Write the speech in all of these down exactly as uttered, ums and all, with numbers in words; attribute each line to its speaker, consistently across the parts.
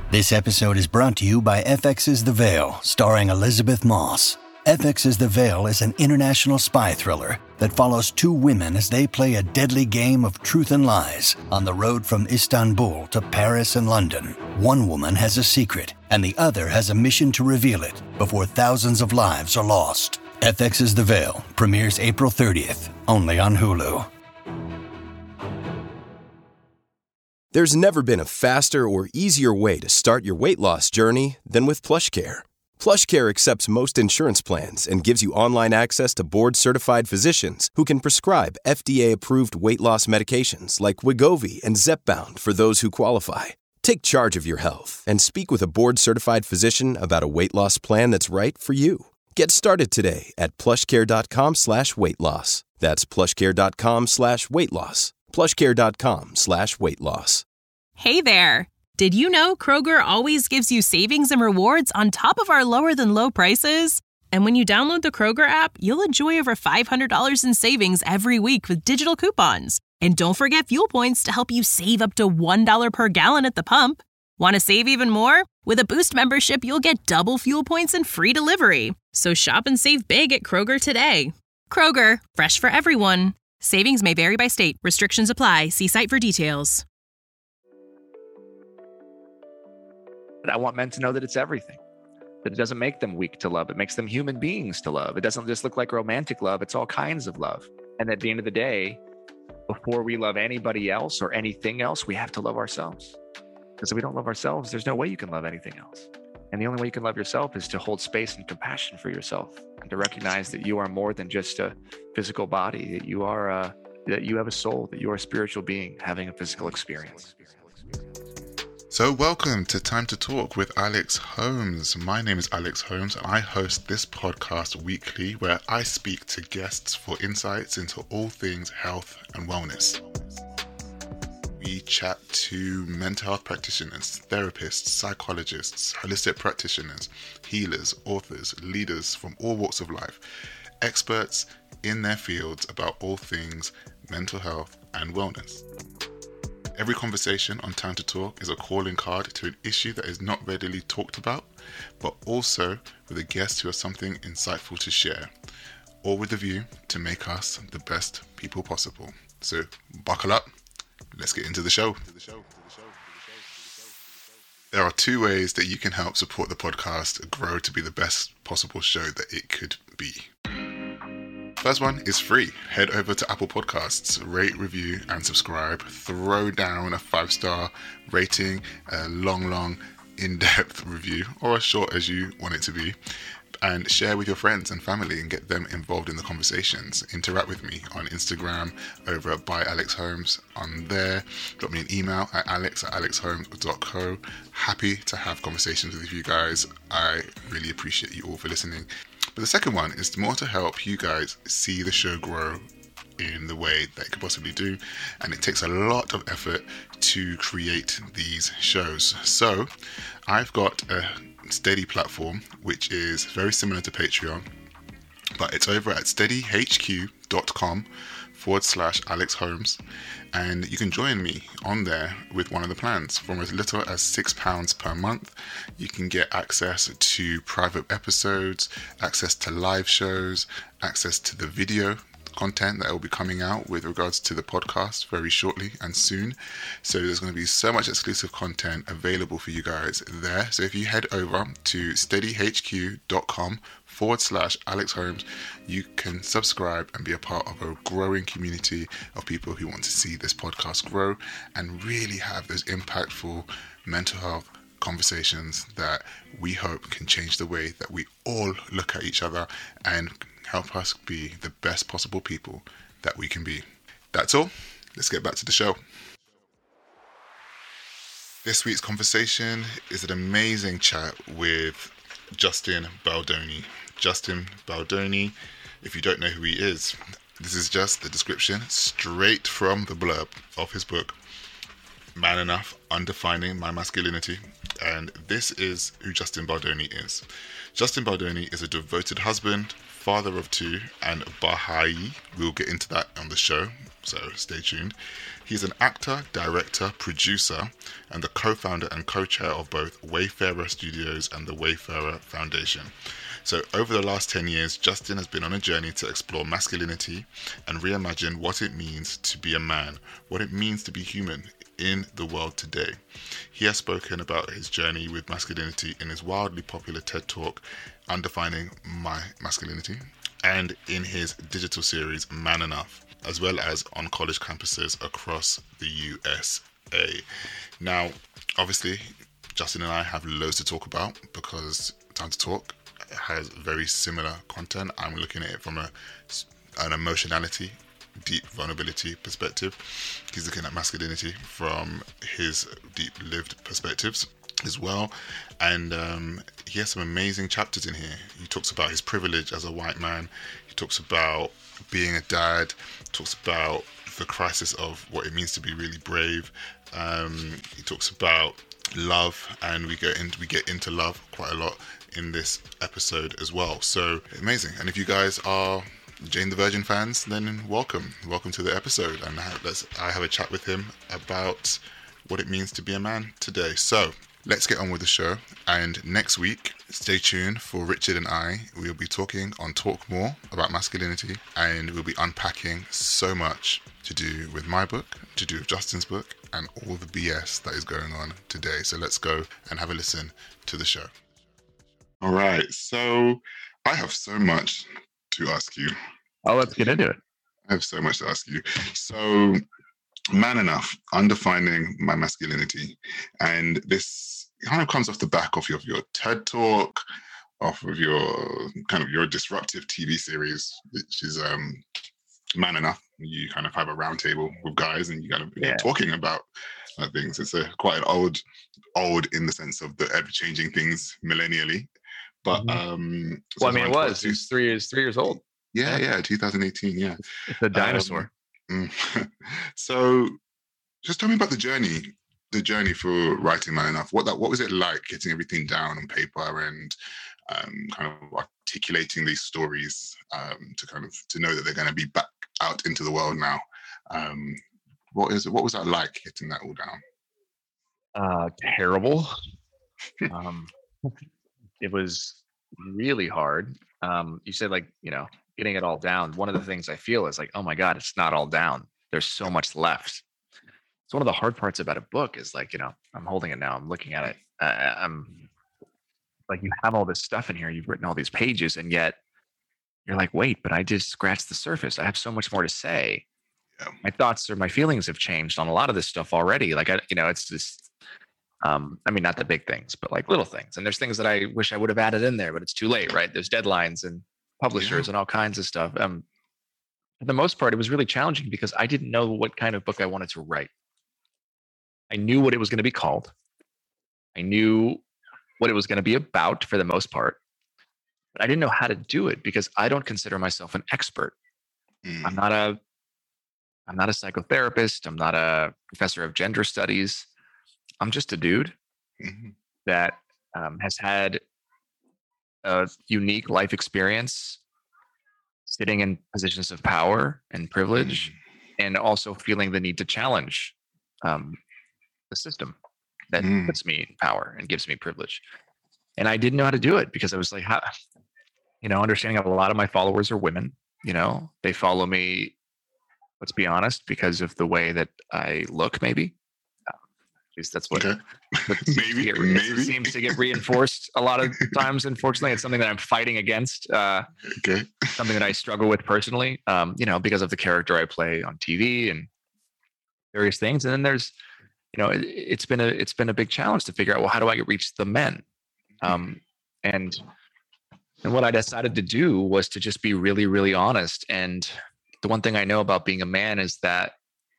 Speaker 1: This episode is brought to you by F X's The Veil, starring Elizabeth Moss. F X's The Veil is an international spy thriller that follows two women as they play a deadly game of truth and lies on the road from Istanbul to Paris and London. One woman has a secret, and the other has a mission to reveal it before thousands of lives are lost. F X's The Veil premieres April thirtieth, only on Hulu.
Speaker 2: There's never been a faster or easier way to start your weight loss journey than with PlushCare. PlushCare accepts most insurance plans and gives you online access to board-certified physicians who can prescribe F D A-approved weight loss medications like Wegovy and Zepbound for those who qualify. Take charge of your health and speak with a board-certified physician about a weight loss plan that's right for you. Get started today at plushcare.com slash weight loss. That's plushcare.com slash weight loss. plushcare.com slash weight loss.
Speaker 3: Hey there! Did you know Kroger always gives you savings and rewards on top of our lower-than-low prices? And when you download the Kroger app, you'll enjoy over five hundred dollars in savings every week with digital coupons. And don't forget fuel points to help you save up to one dollar per gallon at the pump. Want to save even more? With a Boost membership, you'll get double fuel points and free delivery. So shop and save big at Kroger today. Kroger, fresh for everyone. Savings may vary by state. Restrictions apply. See site for details.
Speaker 4: I want men to know that it's everything. That it doesn't make them weak to love. It makes them human beings to love. It doesn't just look like romantic love. It's all kinds of love. And at the end of the day, before we love anybody else or anything else, we have to love ourselves. Because if we don't love ourselves, there's no way you can love anything else. And the only way you can love yourself is to hold space and compassion for yourself and to recognize that you are more than just a physical body, that you are a, that you have a soul, that you are a spiritual being having a physical experience.
Speaker 5: So welcome to Time to Talk with Alex Holmes. My name is Alex Holmes and I host this podcast weekly where I speak to guests for insights into all things health and wellness. We chat to mental health practitioners, therapists, psychologists, holistic practitioners, healers, authors, leaders from all walks of life, experts in their fields about all things mental health and wellness. Every conversation on Time to Talk is a calling card to an issue that is not readily talked about, but also with a guest who has something insightful to share, all with the view to make us the best people possible. So buckle up. Let's get into the show. There are two ways that you can help support the podcast grow to be the best possible show that it could be. First one is free. Head over to Apple Podcasts, rate, review, and subscribe. Throw down a five-star rating, a long, long, in-depth review, or as short as you want it to be. And share with your friends and family and get them involved in the conversations. Interact with me on Instagram over at by Alex Holmes on there. Drop me an email at alex at alexholmes dot co. Happy to have conversations with you guys. I really appreciate you all for listening. But the second one is more to help you guys see the show grow in the way that it could possibly do. And it takes a lot of effort to create these shows. So I've got a Steady platform, which is very similar to Patreon, but it's over at steadyhq.com forward slash Alex Holmes, and you can join me on there with one of the plans. From as little as six pounds per month, you can get access to private episodes, access to live shows, access to the video content that will be coming out with regards to the podcast very shortly and soon. So there's going to be so much exclusive content available for you guys there. So if you head over to steadyhq.com forward slash Alex Holmes, you can subscribe and be a part of a growing community of people who want to see this podcast grow and really have those impactful mental health conversations that we hope can change the way that we all look at each other and help us be the best possible people that we can be. That's all. Let's get back to the show. This week's conversation is an amazing chat with Justin Baldoni. Justin Baldoni, if you don't know who he is, this is just the description straight from the blurb of his book, Man Enough, Undefining My Masculinity. and this is who Justin Baldoni is. Justin Baldoni is a devoted husband, father of two, and Baha'i. We'll get into that on the show, so stay tuned. He's an actor, director, producer, and the co-founder and co-chair of both Wayfarer Studios and the Wayfarer Foundation. So over the last ten years, Justin has been on a journey to explore masculinity and reimagine what it means to be a man, what it means to be human in the world today. He has spoken about his journey with masculinity in his wildly popular TED Talk, Undefining My Masculinity, and in his digital series, Man Enough, as well as on college campuses across the U S A. Now, obviously, Justin and I have loads to talk about because Time to Talk has very similar content. I'm looking at it from a, an emotionality, deep vulnerability perspective. He's looking at masculinity from his deep lived perspectives as well. And um, he has some amazing chapters in here. He talks about his privilege as a white man. He talks about being a dad, talks about the crisis of what it means to be really brave. Um, he talks about love, and we get into we get into love quite a lot in this episode as well. So amazing. And if you guys are Jane the Virgin fans, then welcome. Welcome to the episode. And let's I have a chat with him about what it means to be a man today. So let's get on with the show. And next week, stay tuned for Richard and I. We'll be talking on Talk More about masculinity, and we'll be unpacking so much to do with my book, to do with Justin's book, and all the B S that is going on today. So let's go and have a listen to the show. All right. So I have so much to ask you.
Speaker 4: Oh, let's get into it.
Speaker 5: I have so much to ask you. So, Man Enough, Undefining My Masculinity. And this kind of comes off the back of your, your TED Talk, off of your kind of your disruptive T V series, which is um, Man Enough. You kind of have a roundtable with guys and you kind of
Speaker 4: yeah.
Speaker 5: talking about uh, things. It's a quite an old, old in the sense of the ever-changing things millennially. But
Speaker 4: mm-hmm.
Speaker 5: um,
Speaker 4: so well, I mean, it was. It was three years, three years old.
Speaker 5: Yeah, yeah, yeah twenty eighteen. Yeah,
Speaker 4: it's a dinosaur.
Speaker 5: Um, so, just tell me about the journey, the journey for writing Man Enough. What that, what was it like getting everything down on paper and um, kind of articulating these stories um, to kind of to know that they're going to be back out into the world now. Um, what is what was that like getting that all down?
Speaker 4: Uh, terrible. um, it was really hard. Um, you said like, you know, getting it all down. One of the things I feel is like, oh my God, it's not all down. There's so much left. It's one of the hard parts about a book is like, you know, I'm holding it now. I'm looking at it. Uh, I'm like, you have all this stuff in here. You've written all these pages and yet you're like, wait, but I just scratched the surface. I have so much more to say. Yeah. My thoughts or my feelings have changed on a lot of this stuff already. Like, I, you know, it's just, um, I mean, not the big things, but like little things. And there's things that I wish I would have added in there, but it's too late, right? There's deadlines and publishers yeah. and all kinds of stuff. Um, for the most part, it was really challenging because I didn't know what kind of book I wanted to write. I knew what it was going to be called. I knew what it was going to be about for the most part, but I didn't know how to do it because I don't consider myself an expert. Mm. I'm not a, I'm not a psychotherapist. I'm not a professor of gender studies. I'm just a dude mm-hmm. that um, has had a unique life experience sitting in positions of power and privilege mm. and also feeling the need to challenge um, the system that mm. puts me in power and gives me privilege. And I didn't know how to do it because I was like, how, you know, understanding a lot of my followers are women, you know, they follow me, let's be honest, because of the way that I look, maybe. At least that's what,
Speaker 5: okay.
Speaker 4: what
Speaker 5: maybe,
Speaker 4: get,
Speaker 5: maybe.
Speaker 4: seems to get reinforced a lot of times. Unfortunately, it's something that I'm fighting against. Uh,
Speaker 5: okay.
Speaker 4: Something that I struggle with personally, um, you know, because of the character I play on T V and various things. And then there's, you know, it, it's been a it's been a big challenge to figure out, well, how do I reach the men? Um, and and what I decided to do was to just be really, really honest. And the one thing I know about being a man is that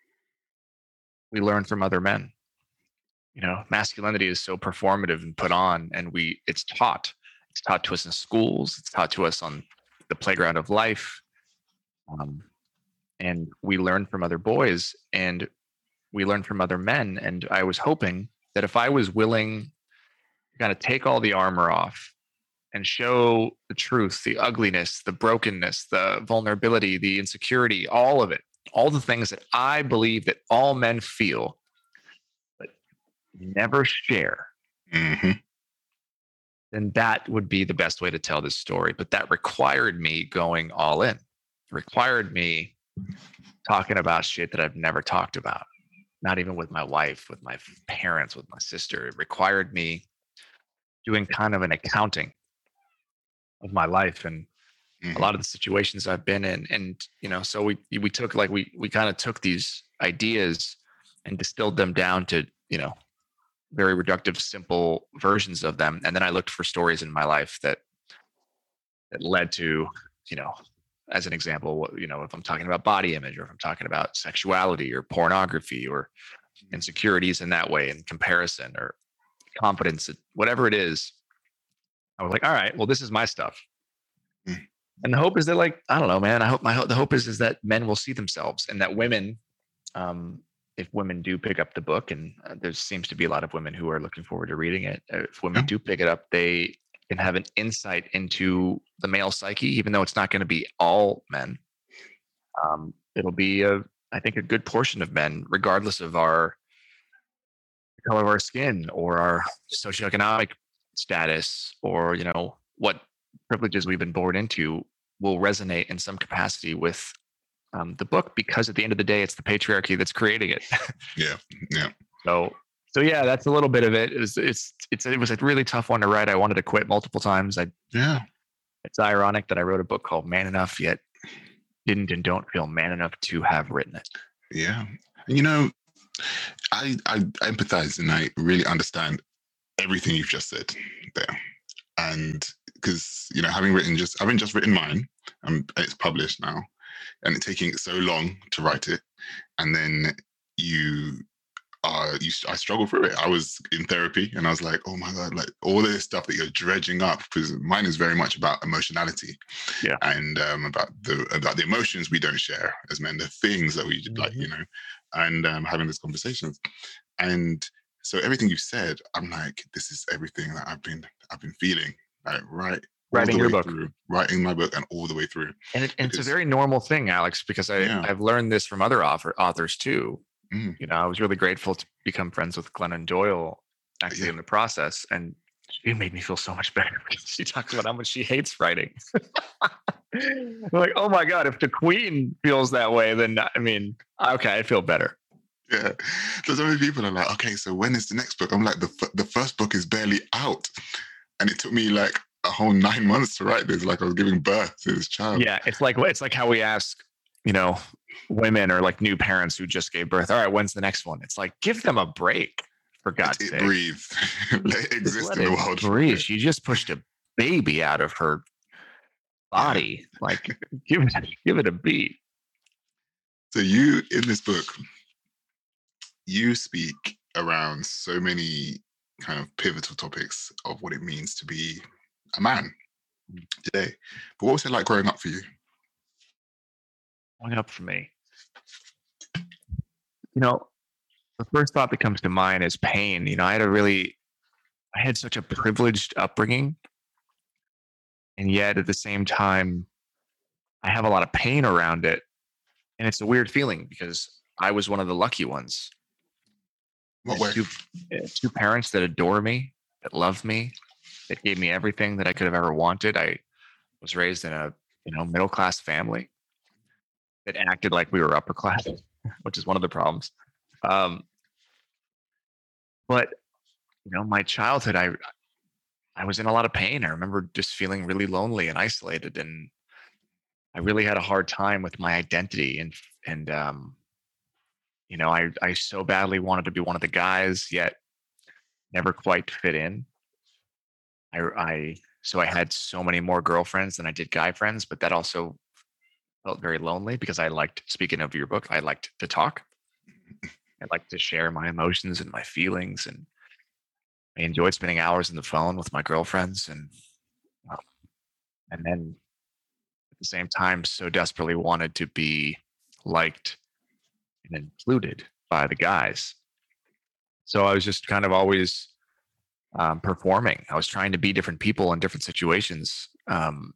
Speaker 4: we learn from other men. You know, masculinity is so performative and put on, and we it's taught. It's taught to us in schools. It's taught to us on the playground of life. Um, and we learn from other boys and we learn from other men. And I was hoping that if I was willing kind of take all the armor off and show the truth, the ugliness, the brokenness, the vulnerability, the insecurity, all of it, all the things that I believe that all men feel, but never share,
Speaker 5: Mm-hmm.
Speaker 4: then that would be the best way to tell this story. But that required me going all in. It required me talking about shit that I've never talked about, not even with my wife, with my parents, with my sister. It required me doing kind of an accounting of my life and
Speaker 5: Mm-hmm.
Speaker 4: a lot of the situations I've been in. And, you know, so we, we took like, we, we kind of took these ideas and distilled them down to, you know, very reductive, simple versions of them. And then I looked for stories in my life that, that led to, you know, as an example, you know, if I'm talking about body image, or if I'm talking about sexuality or pornography or insecurities in that way, and comparison or confidence, whatever it is, I was like, all right, well, this is my stuff.
Speaker 5: Mm.
Speaker 4: And the hope is that, like, I don't know, man, I hope my, the hope is, is that men will see themselves, and that women, um, if women do pick up the book, and uh, there seems to be a lot of women who are looking forward to reading it. Uh, if women
Speaker 5: Yeah.
Speaker 4: do pick it up, they can have an insight into the male psyche, even though it's not going to be all men. Um, it'll be a, I think, a good portion of men, regardless of our the color of our skin or our socioeconomic status, or, you know, what privileges we've been born into, will resonate in some capacity with um, the book, because at the end of the day, it's the patriarchy that's creating it.
Speaker 5: Yeah. Yeah.
Speaker 4: So, so yeah, that's a little bit of it. It was, it's, it's, it was a really tough one to write. I wanted to quit multiple times. I,
Speaker 5: Yeah.
Speaker 4: it's ironic that I wrote a book called Man Enough, yet didn't and don't feel man enough to have written it.
Speaker 5: Yeah. And you know, I, I empathize and I really understand everything you've just said there. And because, you know, having written just, having just written mine, um, it's published now, and it taking so long to write it. And then you uh, you, I struggled through it. I was in therapy and I was like, oh my God, like all this stuff that you're dredging up, because mine is very much about emotionality.
Speaker 4: Yeah.
Speaker 5: And um, about the about the emotions we don't share as men, the things that we like, you know, and um, having these conversations. And so everything you said, I'm like, this is everything that I've been I've been feeling, like right.
Speaker 4: Writing your book.
Speaker 5: Through, writing my book and all the way through.
Speaker 4: And, it, and
Speaker 5: Because-
Speaker 4: it's a very normal thing, Alex, because I,
Speaker 5: Yeah.
Speaker 4: I've learned this from other author, authors too.
Speaker 5: Mm.
Speaker 4: You know, I was really grateful to become friends with Glennon Doyle actually
Speaker 5: Yeah.
Speaker 4: in the process. And she made me feel so much better because she talks about how much she hates writing. Like, oh my God, if the Queen feels that way, then I mean, okay, I feel better.
Speaker 5: Yeah. So so many people are like, okay, so when is the next book? I'm like, the f- the first book is barely out. And it took me like a whole nine months to write this. Like I was giving birth to this child.
Speaker 4: Yeah, it's like it's like how we ask, you know, women or like new parents who just gave birth. All right, when's the next one? It's like, give them a break, for God's
Speaker 5: Let it
Speaker 4: sake.
Speaker 5: breathe. Let it
Speaker 4: Just
Speaker 5: exist
Speaker 4: let
Speaker 5: in the
Speaker 4: it
Speaker 5: world. for a
Speaker 4: breathe.
Speaker 5: bit.
Speaker 4: She just pushed a baby out of her body. Like, give it, give it a beat.
Speaker 5: So you, in this book, you speak around so many kind of pivotal topics of what it means to be a man today. But what was it like growing up for you?
Speaker 4: Going up for me. You know, the first thought that comes to mind is pain. You know, I had a really, I had such a privileged upbringing. And yet at the same time, I have a lot of pain around it. And it's a weird feeling because I was one of the lucky ones.
Speaker 5: What
Speaker 4: I
Speaker 5: way?
Speaker 4: had Two, uh, two parents that adore me, that love me, that gave me everything that I could have ever wanted. I was raised in a, you know, middle class family that acted like we were upper class, which is one of the problems. Um, but you know, my childhood, I I was in a lot of pain. I remember just feeling really lonely and isolated, and I really had a hard time with my identity. And and um, you know, I I so badly wanted to be one of the guys, yet never quite fit in. I I so I had so many more girlfriends than I did guy friends, but that also felt very lonely because I liked, speaking of your book, I liked to talk. I liked to share my emotions and my feelings, and I enjoyed spending hours on the phone with my girlfriends, and um, and then at the same time, so desperately wanted to be liked and included by the guys. So I was just kind of always um, performing. I was trying to be different people in different situations. Um,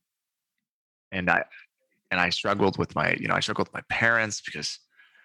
Speaker 4: and I, and I struggled with my, you know, I struggled with my parents because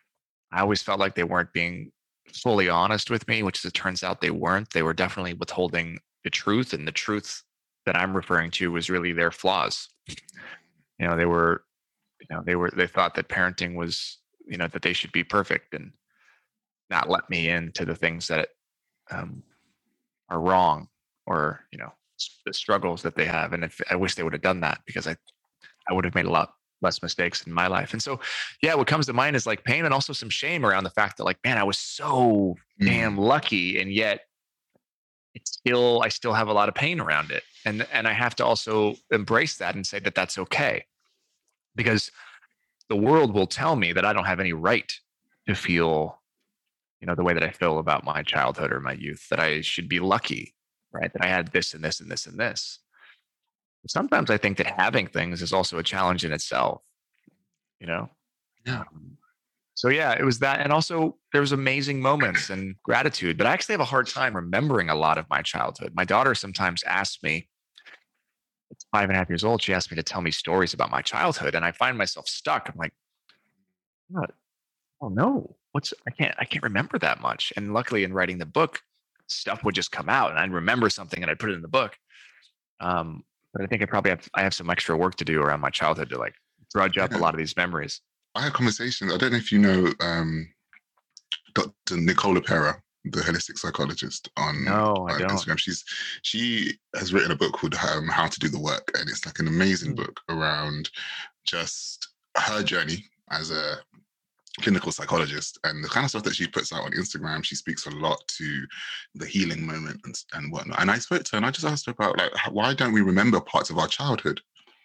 Speaker 4: I always felt like they weren't being fully honest with me, which as it turns out they weren't. They were definitely withholding the truth, and the truth that I'm referring to was really their flaws. You know, they were, you know, they were, they thought that parenting was, you know, that they should be perfect and not let me into the things that um, are wrong, or, you know, the struggles that they have. And if I wish they would have done that, because I, I would have made a lot less mistakes in my life. And so, yeah, what comes to mind is like pain and also some shame around the fact that like, man, I was so mm. damn lucky. And yet it's still, I still have a lot of pain around it. And, and I have to also embrace that and say that that's okay, because the world will tell me that I don't have any right to feel, you know, the way that I feel about my childhood or my youth, that I should be lucky, right? That I had this and this and this and this. Sometimes I think that having things is also a challenge in itself, you know?
Speaker 5: Yeah.
Speaker 4: Um, so yeah, it was that. And also there was amazing moments and gratitude, but I actually have a hard time remembering a lot of my childhood. My daughter sometimes asks me, it's five and a half years old, she asked me to tell me stories about my childhood, and I find myself stuck. I'm like, what? Oh no, what's, I can't, I can't remember that much. And luckily in writing the book, stuff would just come out and I'd remember something and I'd put it in the book. Um, But I think I probably have, I have some extra work to do around my childhood to like drudge up yeah. a lot of these memories.
Speaker 5: I had conversations. I don't know if you know um, Doctor Nicola Pera, the holistic psychologist on,
Speaker 4: no, I
Speaker 5: on
Speaker 4: don't.
Speaker 5: Instagram. She's She has written a book called um, How to Do the Work. And it's like an amazing mm. book around just her journey as a clinical psychologist and the kind of stuff that she puts out on Instagram. She speaks a lot to the healing moment and, and whatnot. And I spoke to her and I just asked her about like, why don't we remember parts of our childhood?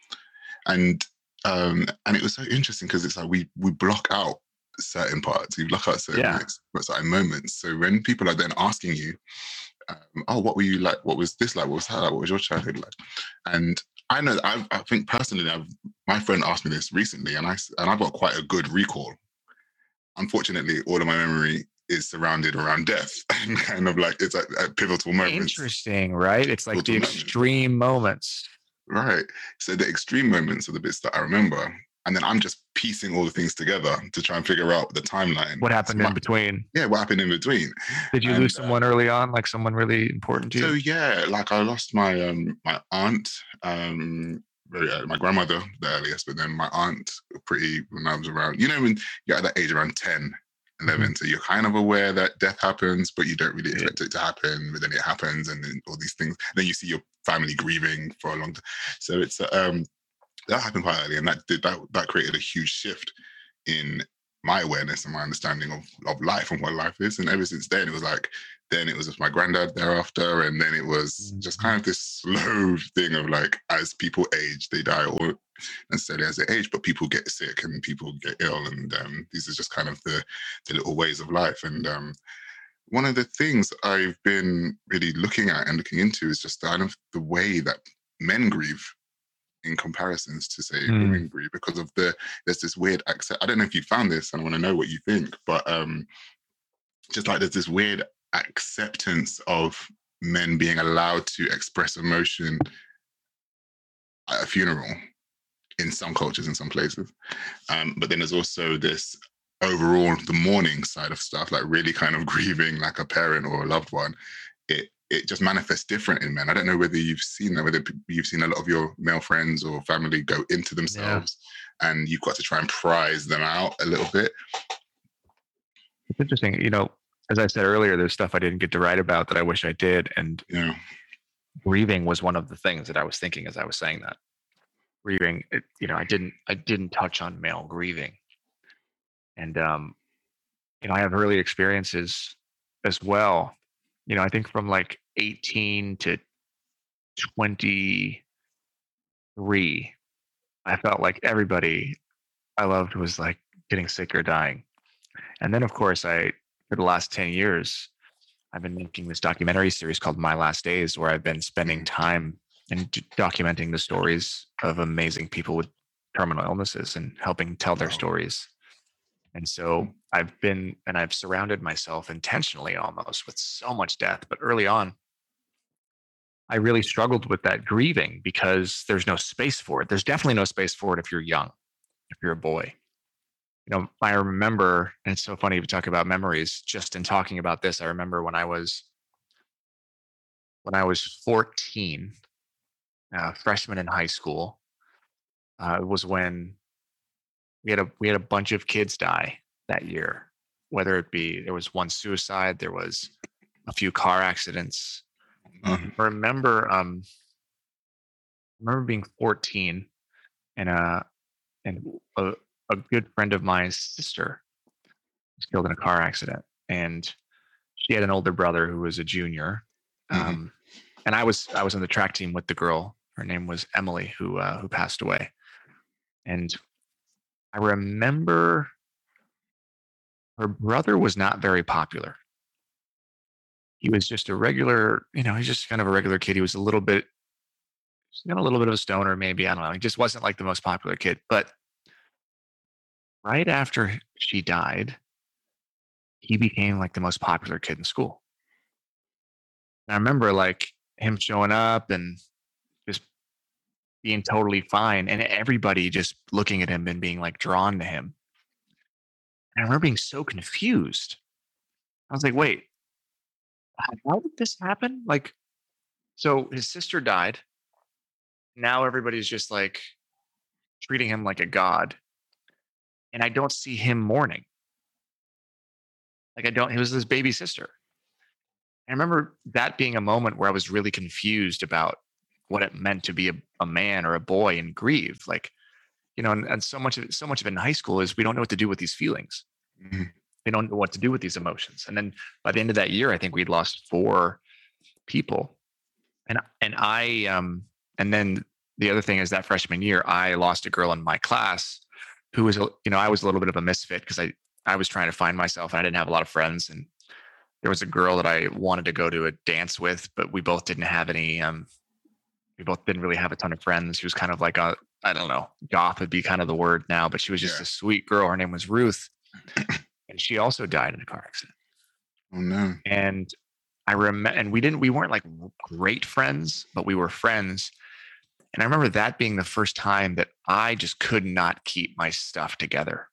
Speaker 5: And um, and it was so interesting because it's like we we block out certain parts, we block out certain,
Speaker 4: yeah.
Speaker 5: minutes, certain moments. So when people are then asking you, um, oh, what were you like? What was this like? What was that like? What was your childhood like? And I know, I, I think personally, I've, my friend asked me this recently, and I and I've got quite a good recall. Unfortunately, all of my memory is surrounded around death and kind of like it's at, at pivotal moments.
Speaker 4: Interesting, right? It's like pivotal the extreme moments.
Speaker 5: moments. Right. So the extreme moments are the bits that I remember. And then I'm just piecing all the things together to try and figure out the timeline.
Speaker 4: What happened
Speaker 5: so
Speaker 4: in
Speaker 5: my,
Speaker 4: between?
Speaker 5: Yeah, what happened in between.
Speaker 4: Did you and, lose someone uh, early on, like someone really important to you?
Speaker 5: So yeah, like I lost my um, my aunt, um, very, uh, my grandmother the earliest, but then my aunt pretty when I was around, you know, when you're at that age around ten, eleven, mm-hmm. so you're kind of aware that death happens, but you don't really expect yeah. it to happen, but then it happens, and then all these things. And then you see your family grieving for a long time. So it's um. That happened quite early, and that did that. That created a huge shift in my awareness and my understanding of, of life and what life is. And ever since then, it was like, then it was just my granddad thereafter, and then it was mm-hmm. just kind of this slow thing of like, as people age, they die, or necessarily as they age, but people get sick and people get ill, and um, these are just kind of the the little ways of life. And um, one of the things I've been really looking at and looking into is just kind of the way that men grieve in comparisons to say mm. women grieve, because of the there's this weird accept. I don't know if you found this, and I want to know what you think, but um just like there's this weird acceptance of men being allowed to express emotion at a funeral in some cultures, in some places, um but then there's also this overall the mourning side of stuff, like really kind of grieving like a parent or a loved one. It it just manifests different in men. I don't know whether you've seen that, whether you've seen a lot of your male friends or family go into themselves yeah. and you've got to try and prize them out a little bit.
Speaker 4: It's interesting. You know, as I said earlier, there's stuff I didn't get to write about that I wish I did. And
Speaker 5: yeah.
Speaker 4: grieving was one of the things that I was thinking as I was saying that. Grieving, it, you know, I didn't, I didn't touch on male grieving. And, um, you know, I have early experiences as well. You know, I think from like eighteen to twenty-three, I felt like everybody I loved was like getting sick or dying. And then, of course, I, for the last ten years, I've been making this documentary series called My Last Days, where I've been spending time and d- documenting the stories of amazing people with terminal illnesses and helping tell their stories. And so I've been, and I've surrounded myself intentionally almost with so much death. But early on, I really struggled with that grieving because there's no space for it. There's definitely no space for it if you're young, if you're a boy. You know, I remember, and it's so funny to talk about memories. Just in talking about this, I remember when I was when I was fourteen, uh, freshman in high school. Uh, it was when we had a we had a bunch of kids die that year. Whether it be there was one suicide, there was a few car accidents.
Speaker 5: Mhm.
Speaker 4: I remember, um, I remember being fourteen, and uh, and a, a good friend of mine's sister was killed in a car accident, and she had an older brother who was a junior.
Speaker 5: Mhm.
Speaker 4: Um, and I was I was on the track team with the girl. Her name was Emily, who uh, who passed away. And I remember her brother was not very popular. He was just a regular, you know, he's just kind of a regular kid. He was a little bit, he's got a little bit of a stoner, maybe. I don't know. He just wasn't like the most popular kid. But right after she died, he became like the most popular kid in school. And I remember like him showing up and just being totally fine, and everybody just looking at him and being like drawn to him. And I remember being so confused. I was like, wait, how did this happen? Like, so his sister died. Now everybody's just like treating him like a god. And I don't see him mourning. Like, I don't, it was his baby sister. I remember that being a moment where I was really confused about what it meant to be a, a man or a boy and grieve. Like, you know, and, and so much of it, so much of it in high school is we don't know what to do with these feelings.
Speaker 5: Mhm.
Speaker 4: We don't know what to do with these emotions. And then by the end of that year, I think we'd lost four people. And and I um and then the other thing is that freshman year, I lost a girl in my class who was, a- you know, I was a little bit of a misfit because I I was trying to find myself and I didn't have a lot of friends. And there was a girl that I wanted to go to a dance with, but we both didn't have any. Um, we both didn't really have a ton of friends. She was kind of like a, I don't know, goth would be kind of the word now, but she was just
Speaker 5: Yeah.
Speaker 4: a sweet girl. Her name was Ruth, and she also died in a car accident.
Speaker 5: Oh no.
Speaker 4: And I remember, and we didn't, we weren't like great friends, but we were friends. And I remember that being the first time that I just could not keep my stuff together.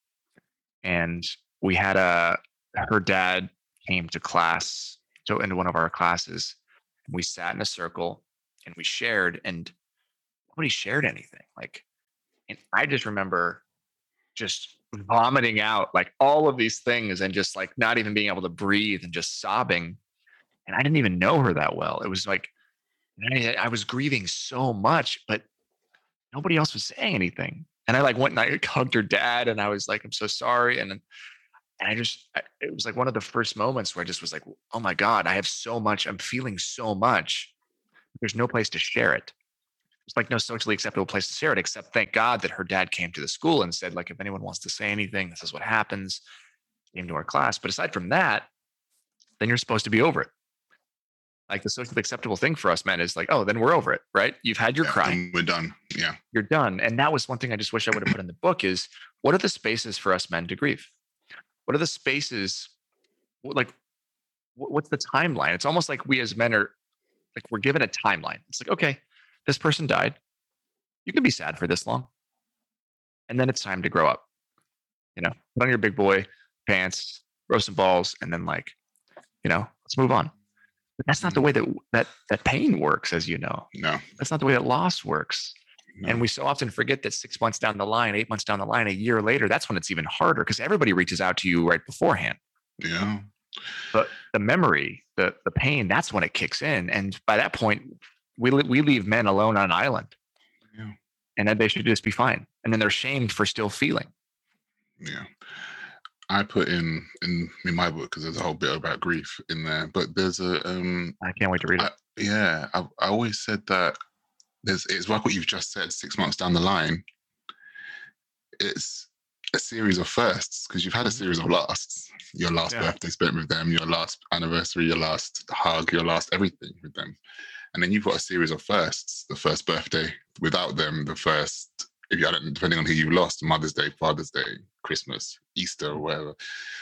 Speaker 4: And we had a, her dad came to class, so into one of our classes, and we sat in a circle and we shared, and nobody shared anything. Like, and I just remember just vomiting out like all of these things and just like not even being able to breathe and just sobbing. And I didn't even know her that well. It was like, I, I was grieving so much, but nobody else was saying anything. And I like went and I hugged her dad and I was like, I'm so sorry. And then, and I just, I, it was like one of the first moments where I just was like, oh my God, I have so much, I'm feeling so much. There's no place to share it. It's like no socially acceptable place to share it, except thank God that her dad came to the school and said, like, if anyone wants to say anything, this is what happens. Came to our class. But aside from that, then you're supposed to be over it. Like the socially acceptable thing for us men is like, oh, then we're over it, right? You've had your
Speaker 5: Yeah,
Speaker 4: cry.
Speaker 5: and we're done. Yeah.
Speaker 4: You're done. And that was one thing I just wish I would have put in the book is what are the spaces for us men to grieve? What are the spaces, wh- like, wh- what's the timeline? It's almost like we as men are, like, we're given a timeline. It's like, okay, this person died. You can be sad for this long. And then it's time to grow up. You know, put on your big boy pants, throw some balls, and then like, you know, let's move on. But that's not the way that that that pain works, as you know.
Speaker 5: No.
Speaker 4: That's not the way that loss works.
Speaker 5: no.
Speaker 4: And we so often forget that six months down the line, eight months down the line, a year later, that's when it's even harder because everybody reaches out to you right beforehand.
Speaker 5: Yeah.
Speaker 4: But the memory, the the pain, that's when it kicks in. And by that point, we li- we leave men alone on an island,
Speaker 5: Yeah.
Speaker 4: and then they should just be fine. And then they're shamed for still feeling.
Speaker 5: Yeah. I put in in in my book because there's a whole bit about grief in there, but there's a um
Speaker 4: I can't wait to read it.
Speaker 5: I, yeah, I, I always said that there's it's like what you've just said. Six months down the line, it's a series of firsts because you've had a series of lasts. Your last
Speaker 4: Yeah.
Speaker 5: birthday spent with them, your last anniversary, your last hug, your last everything with them, and then you've got a series of firsts. The first birthday without them, the first, if you hadn't, depending on who you lost, Mother's Day, Father's Day, Christmas, Easter, or whatever.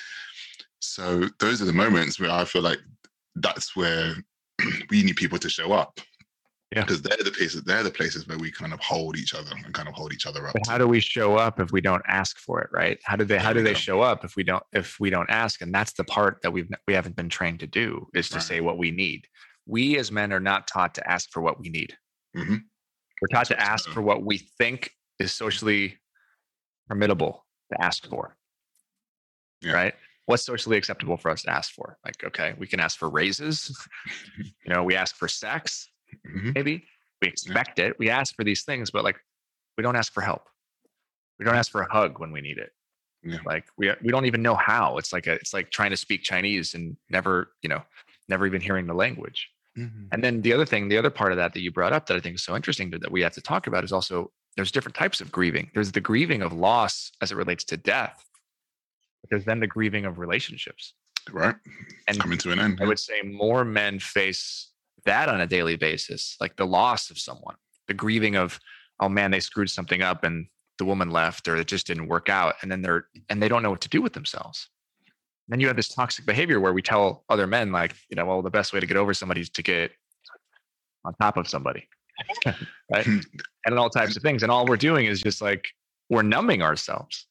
Speaker 5: So those are the moments where I feel like that's where we need people to show up.
Speaker 4: Yeah.
Speaker 5: Because they're the places, they're the places where we kind of hold each other and kind of hold each other up.
Speaker 4: But how do we show up if we don't ask for it, right? How do they, how do they show up if we don't, if we don't ask? And that's the part that we've, we haven't been trained to do, is to
Speaker 5: Right.
Speaker 4: say what we need. We as men are not taught to ask for what we need.
Speaker 5: Mm-hmm.
Speaker 4: We're taught to ask for what we think is socially permittable to ask for.
Speaker 5: Yeah.
Speaker 4: Right? What's socially acceptable for us to ask for? Like, okay, we can ask for raises. You know, we ask for sex.
Speaker 5: Mm-hmm.
Speaker 4: Maybe we expect yeah. it. We ask for these things, but like, we don't ask for help. We don't ask for a hug when we need it.
Speaker 5: Yeah.
Speaker 4: Like we we don't even know how. It's like a, it's like trying to speak Chinese and never, you know, never even hearing the language.
Speaker 5: Mm-hmm.
Speaker 4: And then the other thing, the other part of that that you brought up that I think is so interesting that we have to talk about is also there's different types of grieving. There's the grieving of loss as it relates to death. But there's then the grieving of relationships.
Speaker 5: Right.
Speaker 4: And
Speaker 5: coming to an end.
Speaker 4: I would say more men face that on a daily basis, like the loss of someone, the grieving of, oh man, they screwed something up and the woman left, or it just didn't work out. And then they're, and they don't know what to do with themselves. And then you have this toxic behavior where we tell other men, like, you know, well, the best way to get over somebody is to get on top of somebody. Right. And all types of things. And all we're doing is just like, we're numbing ourselves.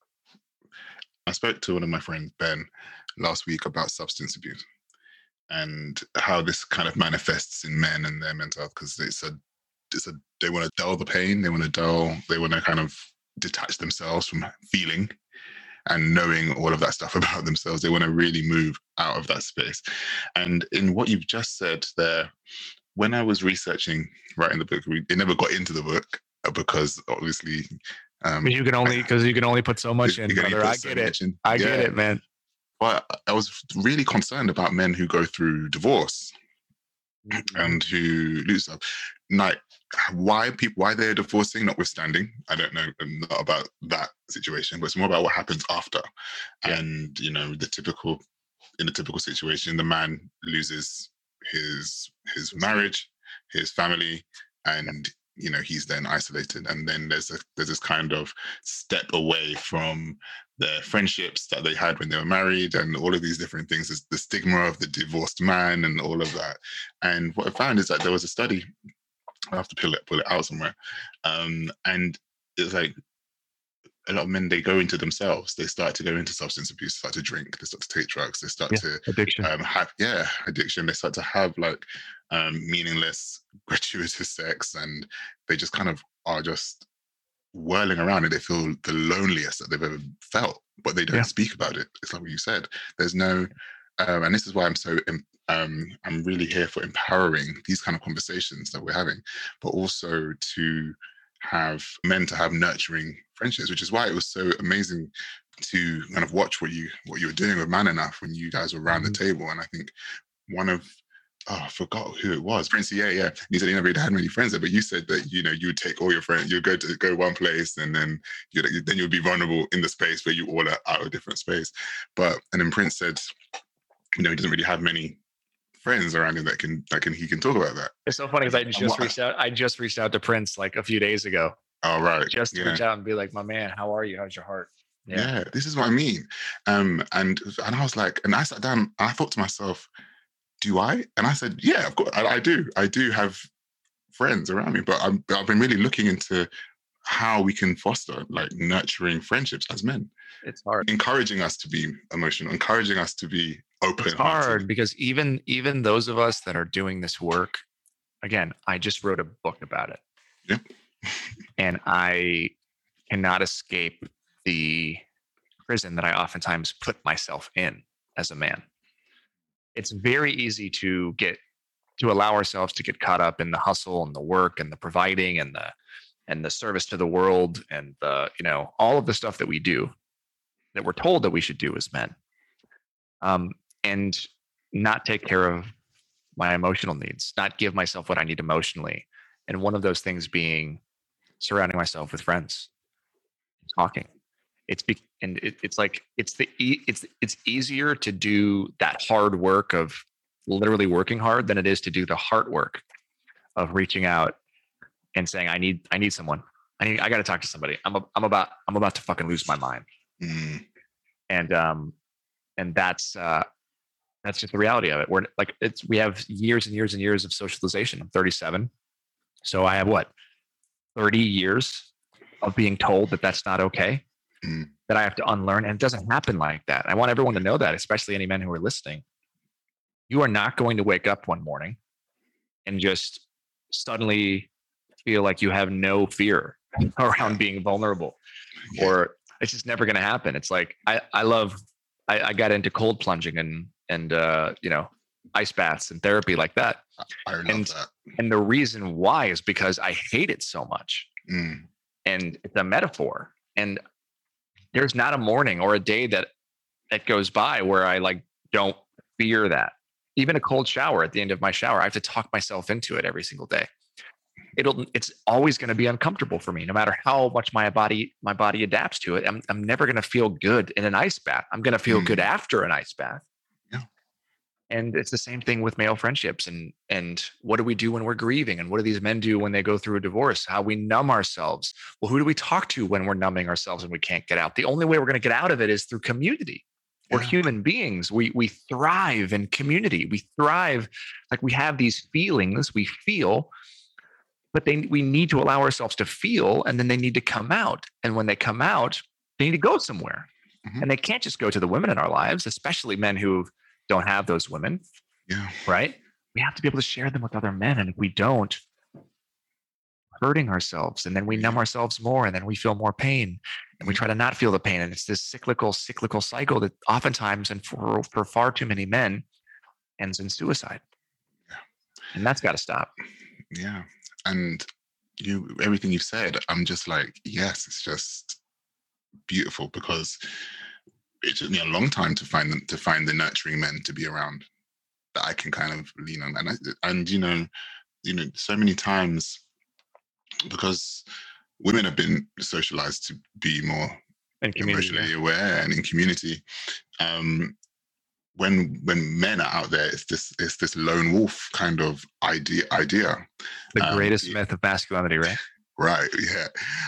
Speaker 5: I spoke to one of my friends, Ben, last week about substance abuse and how this kind of manifests in men and their mental health, because it's a, it's a, they want to dull the pain, they want to dull, they want to kind of detach themselves from feeling and knowing all of that stuff about themselves. They want to really move out of that space. And in what you've just said there, when I was researching, writing the book, we, it never got into the book because obviously, um,
Speaker 4: you can only because you can only put so much in, brother. I
Speaker 5: so
Speaker 4: get it.
Speaker 5: In.
Speaker 4: I
Speaker 5: yeah.
Speaker 4: get it, man.
Speaker 5: But I was really concerned about men who go through divorce mm-hmm. and who lose stuff. Like, why people, why they're divorcing, notwithstanding, I don't know not about that situation, but it's more about what happens after. Yeah. And you know, the typical, in the typical situation, the man loses his his marriage, his family, and you know he's then isolated. And then there's a there's this kind of step away from the friendships that they had when they were married, and all of these different things. There's the stigma of the divorced man and all of that. And what I found is that there was a study. I have to pull it pull it out somewhere, um, and it's like a lot of men, they go into themselves. They start to go into substance abuse, start to drink, they start to take drugs, they start
Speaker 4: yeah,
Speaker 5: to
Speaker 4: addiction.
Speaker 5: Um, have yeah addiction. They start to have like um, meaningless, gratuitous sex, and they just kind of are just whirling around, and they feel the loneliest that they've ever felt, but they don't yeah. speak about it. It's like what you said. There's no, um, and this is why I'm so um, I'm really here for empowering these kind of conversations that we're having, but also to have men to have nurturing friendships, which is why it was so amazing to kind of watch what you what you were doing with Man Enough when you guys were around mm-hmm. the table. And I think one of oh, I forgot who it was, Prince. Yeah, yeah. He said he never really had many friends there, but you said that you know you would take all your friends, you'd go to go one place, and then you then you'd be vulnerable in the space where you all are out of a different space. But and then Prince said, you know, he doesn't really have many friends around him that can that can he can talk about that.
Speaker 4: It's so funny because I just reached out. I just reached out to Prince like a few days ago.
Speaker 5: Oh right,
Speaker 4: just to
Speaker 5: yeah.
Speaker 4: reach out and be like, my man, how are you? How's your heart?
Speaker 5: Yeah. yeah, this is what I mean. Um, and and I was like, and I sat down and I thought to myself, do I? And I said, yeah, of course, I, I do. I do have friends around me, but I'm, I've been really looking into how we can foster like nurturing friendships as men.
Speaker 4: It's hard.
Speaker 5: Encouraging us to be emotional, encouraging us to be open.
Speaker 4: It's hard because even even those of us that are doing this work, again, I just wrote a book about it.
Speaker 5: Yeah.
Speaker 4: And I cannot escape the prison that I oftentimes put myself in as a man. It's very easy to get to allow ourselves to get caught up in the hustle and the work and the providing and the and the service to the world and the, you know, all of the stuff that we do that we're told that we should do as men. Um, and not take care of my emotional needs, not give myself what I need emotionally. And one of those things being surrounding myself with friends, talking. It's be, and it, it's like it's the e- it's it's easier to do that hard work of literally working hard than it is to do the hard work of reaching out and saying, I need I need someone. I need I got to talk to somebody. I'm a, I'm about I'm about to fucking lose my mind.
Speaker 5: Mm.
Speaker 4: And um and that's uh that's just the reality of it. We're like it's we have years and years and years of socialization. I'm thirty-seven. So I have what, thirty years of being told that that's not okay,
Speaker 5: Mm.
Speaker 4: that I have to unlearn. And it doesn't happen like that. I want everyone to know that, especially any men who are listening. You are not going to wake up one morning and just suddenly feel like you have no fear around being vulnerable,
Speaker 5: Yeah.
Speaker 4: or it's just never going to happen. It's like, I, I love, I, I got into cold plunging and, and, uh, you know, ice baths and therapy like that.
Speaker 5: I love
Speaker 4: And,
Speaker 5: that.
Speaker 4: and the reason why is because I hate it so much.
Speaker 5: Mm.
Speaker 4: And it's a metaphor. And there's not a morning or a day that that goes by where I like don't fear that. Even a cold shower at the end of my shower, I have to talk myself into it every single day. It'll it's always going to be uncomfortable for me, no matter how much my body my body adapts to it. I'm I'm never going to feel good in an ice bath. I'm going to feel
Speaker 5: Mm.
Speaker 4: good after an ice bath.
Speaker 5: Yeah.
Speaker 4: And it's the same thing with male friendships. And and what do we do when we're grieving? And what do these men do when they go through a divorce? How we numb ourselves. Well, who do we talk to when we're numbing ourselves and we can't get out? The only way we're going to get out of it is through community. We're
Speaker 5: Yeah.
Speaker 4: human beings. We we thrive in community. We thrive, like we have these feelings we feel, but they we need to allow ourselves to feel, and then they need to come out. And when they come out, they need to go somewhere.
Speaker 5: Mhm.
Speaker 4: And they can't just go to the women in our lives, especially men who don't have those women,
Speaker 5: Yeah.
Speaker 4: right? We have to be able to share them with other men. And if we don't, hurting ourselves, and then we numb ourselves more, and then we feel more pain, and we try to not feel the pain. And it's this cyclical, cyclical cycle that oftentimes, and for, for far too many men, ends in suicide. And that's got to stop.
Speaker 5: Yeah. And you, everything you've said, I'm just like, yes, it's just beautiful, because it took me a long time to find them, to find the nurturing men to be around that I can kind of lean on. And, I, and, you know, you know, so many times, because women have been socialized to be more
Speaker 4: And community.
Speaker 5: emotionally aware and in community. Um, when when men are out there, it's this it's this lone wolf kind of idea. Idea,
Speaker 4: The
Speaker 5: um,
Speaker 4: greatest
Speaker 5: yeah.
Speaker 4: myth of masculinity, right?
Speaker 5: right? Yeah.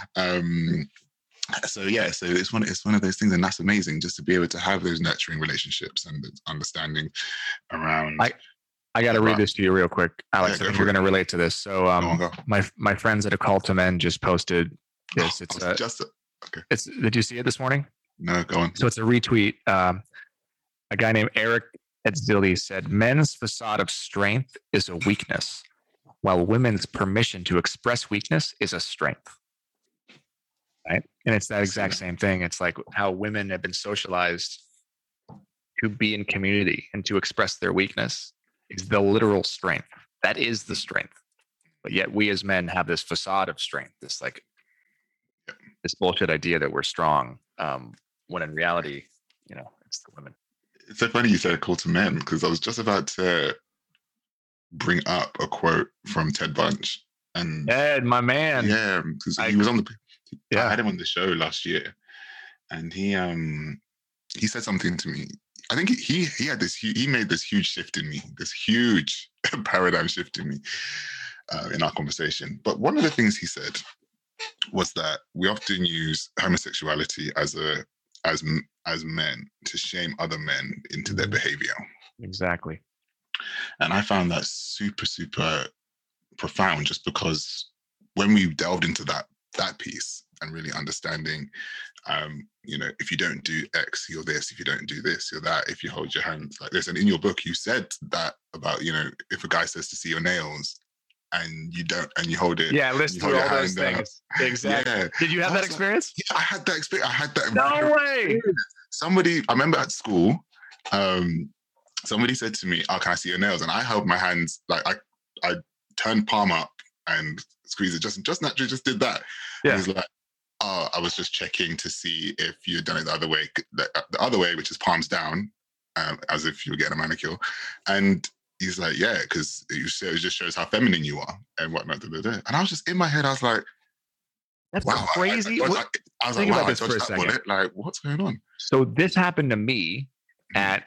Speaker 5: Um, so yeah, so it's one it's one of those things, and that's amazing, just to be able to have those nurturing relationships and understanding around.
Speaker 4: I- I got to read this to you real quick, Alex.
Speaker 5: Yeah,
Speaker 4: I think
Speaker 5: go
Speaker 4: you're
Speaker 5: for
Speaker 4: going to
Speaker 5: it.
Speaker 4: relate to this. So,
Speaker 5: Go
Speaker 4: um,
Speaker 5: on, go.
Speaker 4: my my friends at A Call to Men just posted this.
Speaker 5: I
Speaker 4: It's
Speaker 5: was
Speaker 4: a,
Speaker 5: just
Speaker 4: it's. Did you see it this morning?
Speaker 5: no, go on.
Speaker 4: So it's a retweet. Um, a guy named Eric Edzili said, "Men's facade of strength is a weakness, while women's permission to express weakness is a strength." Right, and it's that exact same thing. It's like how women have been socialized to be in community and to express their weakness is the literal strength. That is the strength. But yet we as men have this facade of strength, this like this bullshit idea that we're strong, um, when in reality, you know, it's the women.
Speaker 5: It's so funny you said a call to men, because I was just about to bring up a quote from Ted Bunch, and
Speaker 4: Ed, my man.
Speaker 5: yeah, because
Speaker 4: I-
Speaker 5: he was on the.
Speaker 4: Yeah.
Speaker 5: I had him on the show last year, and he um he said something to me. I think he he had this hu- he made this huge shift in me, this huge paradigm shift in me uh, in our conversation. But one of the things he said was that we often use homosexuality as a as m- as men to shame other men into their
Speaker 4: Mhm.
Speaker 5: behavior,
Speaker 4: Exactly.
Speaker 5: and I found that super super profound, just because when we delved into that that piece and really understanding, um, you know, if you don't do X, you're this. If you don't do this, you're that. If you hold your hands like this. And in your book, you said that about, you know, if a guy says to see your nails and you don't, and you hold it.
Speaker 4: Yeah, list
Speaker 5: you
Speaker 4: through
Speaker 5: hold
Speaker 4: all
Speaker 5: your
Speaker 4: those
Speaker 5: hand up.
Speaker 4: things. Exactly.
Speaker 5: Yeah.
Speaker 4: Did you have
Speaker 5: I
Speaker 4: that
Speaker 5: was like,
Speaker 4: experience?
Speaker 5: Yeah, I had that experience. I had that.
Speaker 4: No way.
Speaker 5: Somebody, I remember at school, um, somebody said to me, "Oh, can I see your nails?" And I held my hands, like I, I turned palm up and squeezed it, just, just naturally, just did that.
Speaker 4: Yeah.
Speaker 5: And he's like, "Oh, I was just checking to see if you had done it the other way, the, the other way, which is palms down, um, as if you were getting a manicure." And he's like, "Yeah, because it just shows how feminine you are and whatnot." Da, da, da. And I was just in my head, I was like,
Speaker 4: That's
Speaker 5: "Wow,
Speaker 4: crazy.
Speaker 5: I, I, I,
Speaker 4: What-
Speaker 5: I was
Speaker 4: think
Speaker 5: like,
Speaker 4: about
Speaker 5: wow,
Speaker 4: this
Speaker 5: I
Speaker 4: for a
Speaker 5: dodged that
Speaker 4: second.
Speaker 5: bullet. Like, what's going on?"
Speaker 4: So this happened to me at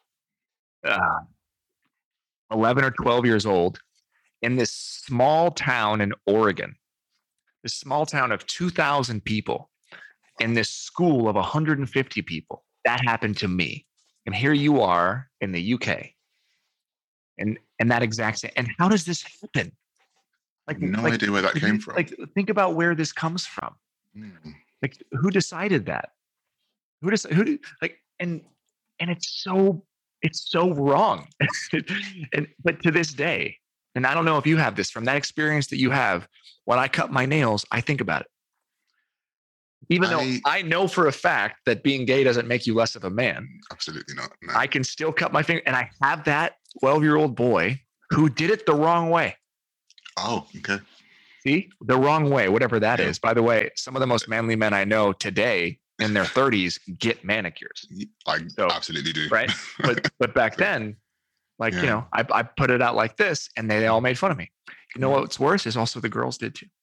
Speaker 4: uh, eleven or twelve years old in this small town in Oregon, this small town of two thousand people, in this school of one hundred fifty people. That happened to me. And here you are in the U K. And, and that exact same. And how does this happen?
Speaker 5: Like, no like, idea where that came from.
Speaker 4: Like, think about where this comes from. Mm. Like, who decided that? Who decided? Who like? And and it's so it's so wrong. and but to this day, and I don't know if you have this from that experience that you have. When I cut my nails, I think about it. Even I, though I know for a fact that being gay doesn't make you less of a man.
Speaker 5: Absolutely not. No.
Speaker 4: I can still cut my finger, and I have that twelve-year-old boy who did it the wrong way.
Speaker 5: Oh, okay.
Speaker 4: See? The wrong way, whatever that yeah. is. By the way, some of the most manly men I know today in their thirties get manicures.
Speaker 5: I so, absolutely do.
Speaker 4: Right? But but back then, like, yeah. you know, I, I put it out like this, and they, they all made fun of me. You know what's worse is also the girls did too.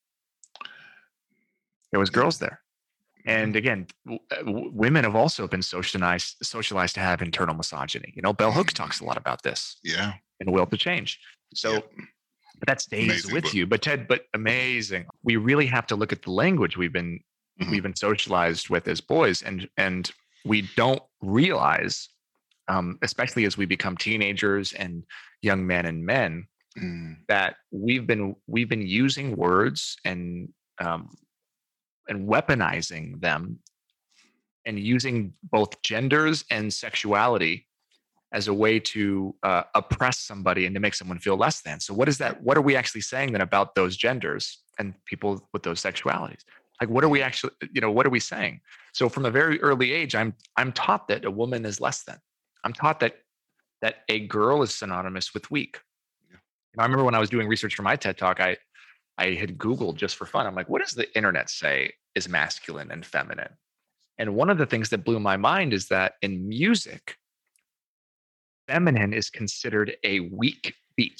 Speaker 4: There was girls there. And again, w- w- women have also been socialized, socialized to have internal misogyny. You know, Bell Hooks talks a lot about this.
Speaker 5: Yeah.
Speaker 4: In Will to Change. So yeah. but that stays amazing with book. you. But Ted, but amazing. We really have to look at the language we've been mm-hmm. we've been socialized with as boys, and and we don't realize, um, especially as we become teenagers and young men and men, mm. that we've been we've been using words and um, and weaponizing them, and using both genders and sexuality as a way to uh, oppress somebody and to make someone feel less than. So what is that? What are we actually saying then about those genders and people with those sexualities? Like, what are we actually, you know, what are we saying? So from a very early age, I'm I'm taught that a woman is less than. I'm taught that that a girl is synonymous with weak. Yeah. I remember when I was doing research for my TED Talk, I I had Googled just for fun. I'm like, what does the internet say is masculine and feminine? And one of the things that blew my mind is that in music, feminine is considered a weak beat.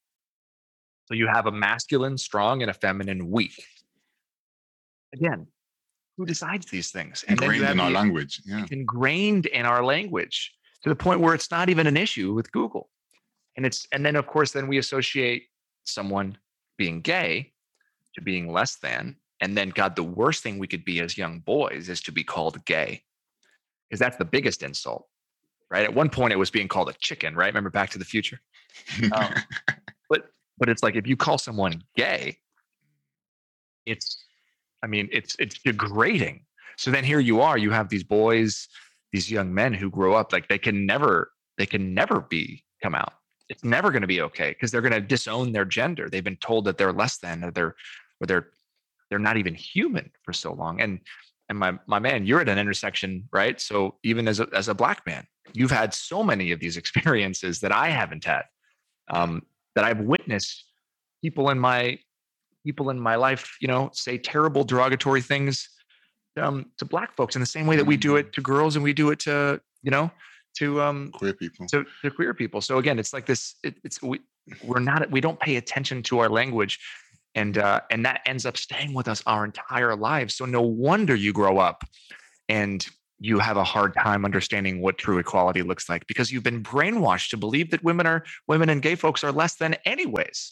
Speaker 4: So you have a masculine strong and a feminine weak. Again, who decides these things?
Speaker 5: And ingrained in our the, language. Yeah.
Speaker 4: Ingrained in our language to the point where it's not even an issue with Google. And it's and then of course then we associate someone being gay to being less than. And then God, the worst thing we could be as young boys is to be called gay. Because that's the biggest insult. Right. At one point, it was being called a chicken. Right. Remember Back to the Future. Um, but but it's like if you call someone gay, it's I mean, it's it's degrading. So then here you are. You have these boys, these young men who grow up like they can never they can never be come out. It's never going to be OK because they're going to disown their gender. They've been told that they're less than or they're or they're they're not even human for so long. And and my my man, you're at an intersection. Right. So even as a, as a Black man, you've had so many of these experiences that I haven't had, um, that I've witnessed people in my people in my life, you know, say terrible derogatory things um, to Black folks in the same way that we do it to girls and we do it to, you know, to um,
Speaker 5: queer people,
Speaker 4: to, to queer people. So again, it's like this. It, it's we we're not we don't pay attention to our language, and uh, and that ends up staying with us our entire lives. So no wonder you grow up and you have a hard time understanding what true equality looks like because you've been brainwashed to believe that women are women and gay folks are less than anyways.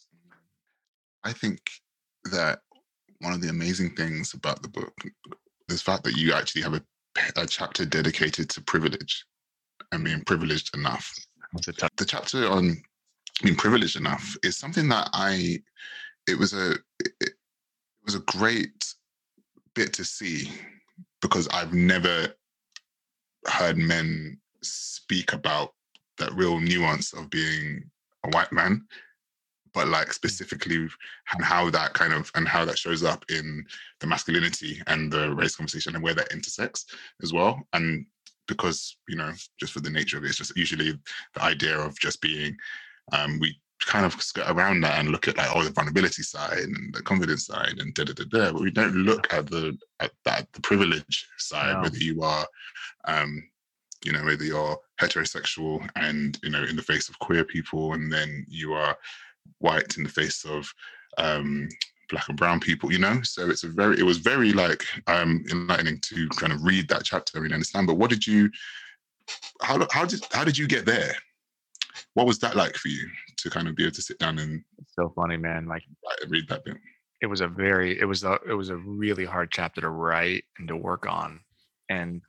Speaker 5: I think that one of the amazing things about the book is the fact that you actually have a, a chapter dedicated to privilege and being privileged enough. The chapter on being privileged enough is something that I, it was a, it, it was a great bit to see because I've never heard men speak about that real nuance of being a white man, but like specifically and how that kind of and how that shows up in the masculinity and the race conversation and where that intersects as well. And because, you know, just for the nature of it, it's just usually the idea of just being, um, we kind of skirt around that and look at like, oh, the vulnerability side and the confidence side and da da da da, but we don't look at the at that the privilege side, no. whether you are, um, you know, whether you're heterosexual and, you know, in the face of queer people, and then you are white in the face of um, Black and brown people, you know? So it's a very, it was very like um, enlightening to kind of read that chapter and understand. But what did you, how, how did, how did you get there? What was that like for you to kind of be able to sit down and
Speaker 4: it's so funny, man. Like
Speaker 5: read that bit?
Speaker 4: It was a very, it was a, it was a really hard chapter to write and to work on. And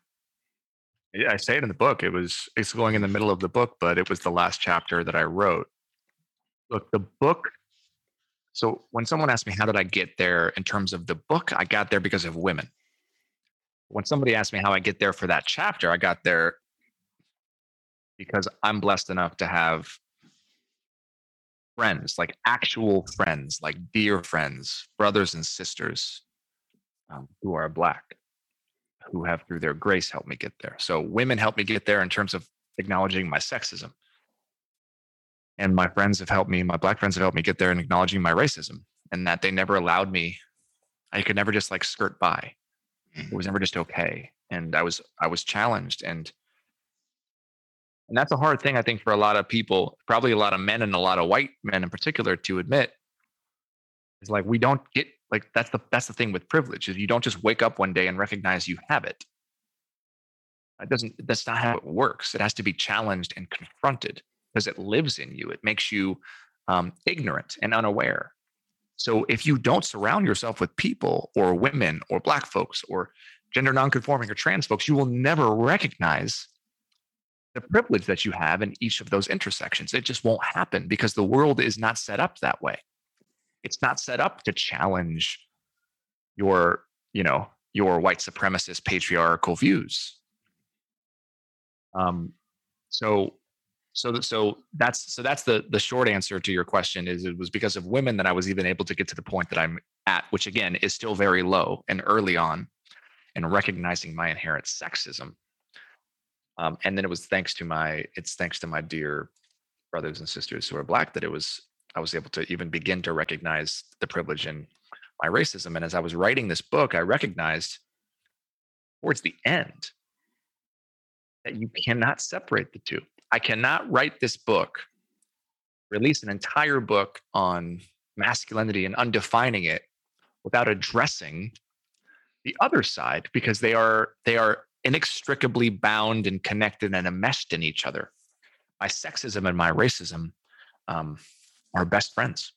Speaker 4: I say it in the book, it was, it's going in the middle of the book, but it was the last chapter that I wrote. Look, the book so when someone asks me, how did I get there in terms of the book, I got there because of women. When somebody asked me how I get there for that chapter, I got there because I'm blessed enough to have friends, like actual friends, like dear friends, brothers and sisters um, who are Black, who have through their grace helped me get there. So women helped me get there in terms of acknowledging my sexism. And my friends have helped me, my Black friends have helped me get there in acknowledging my racism, and that they never allowed me, I could never just like skirt by. It was never just okay. And I was, I was challenged. And, and that's a hard thing, I think, for a lot of people, probably a lot of men and a lot of white men in particular, to admit. It's like, we don't get, like, that's the, that's the thing with privilege, is you don't just wake up one day and recognize you have it. It doesn't, that's not how it works. It has to be challenged and confronted because it lives in you. It makes you um, ignorant and unaware. So if you don't surround yourself with people or women or Black folks or gender nonconforming or trans folks, you will never recognize the privilege that you have in each of those intersections. It just won't happen because the world is not set up that way. It's not set up to challenge your, you know, your white supremacist patriarchal views. Um, so, so, so that's, so that's the, the short answer to your question is it was because of women that I was even able to get to the point that I'm at, which again is still very low and early on, and recognizing my inherent sexism. Um, and then it was thanks to my, it's thanks to my dear brothers and sisters who are Black that it was, I was able to even begin to recognize the privilege in my racism. And as I was writing this book, I recognized towards the end that you cannot separate the two. I cannot write this book, release an entire book on masculinity and undefining it without addressing the other side, because they are they are inextricably bound and connected and enmeshed in each other. My sexism and my racism um, are best friends.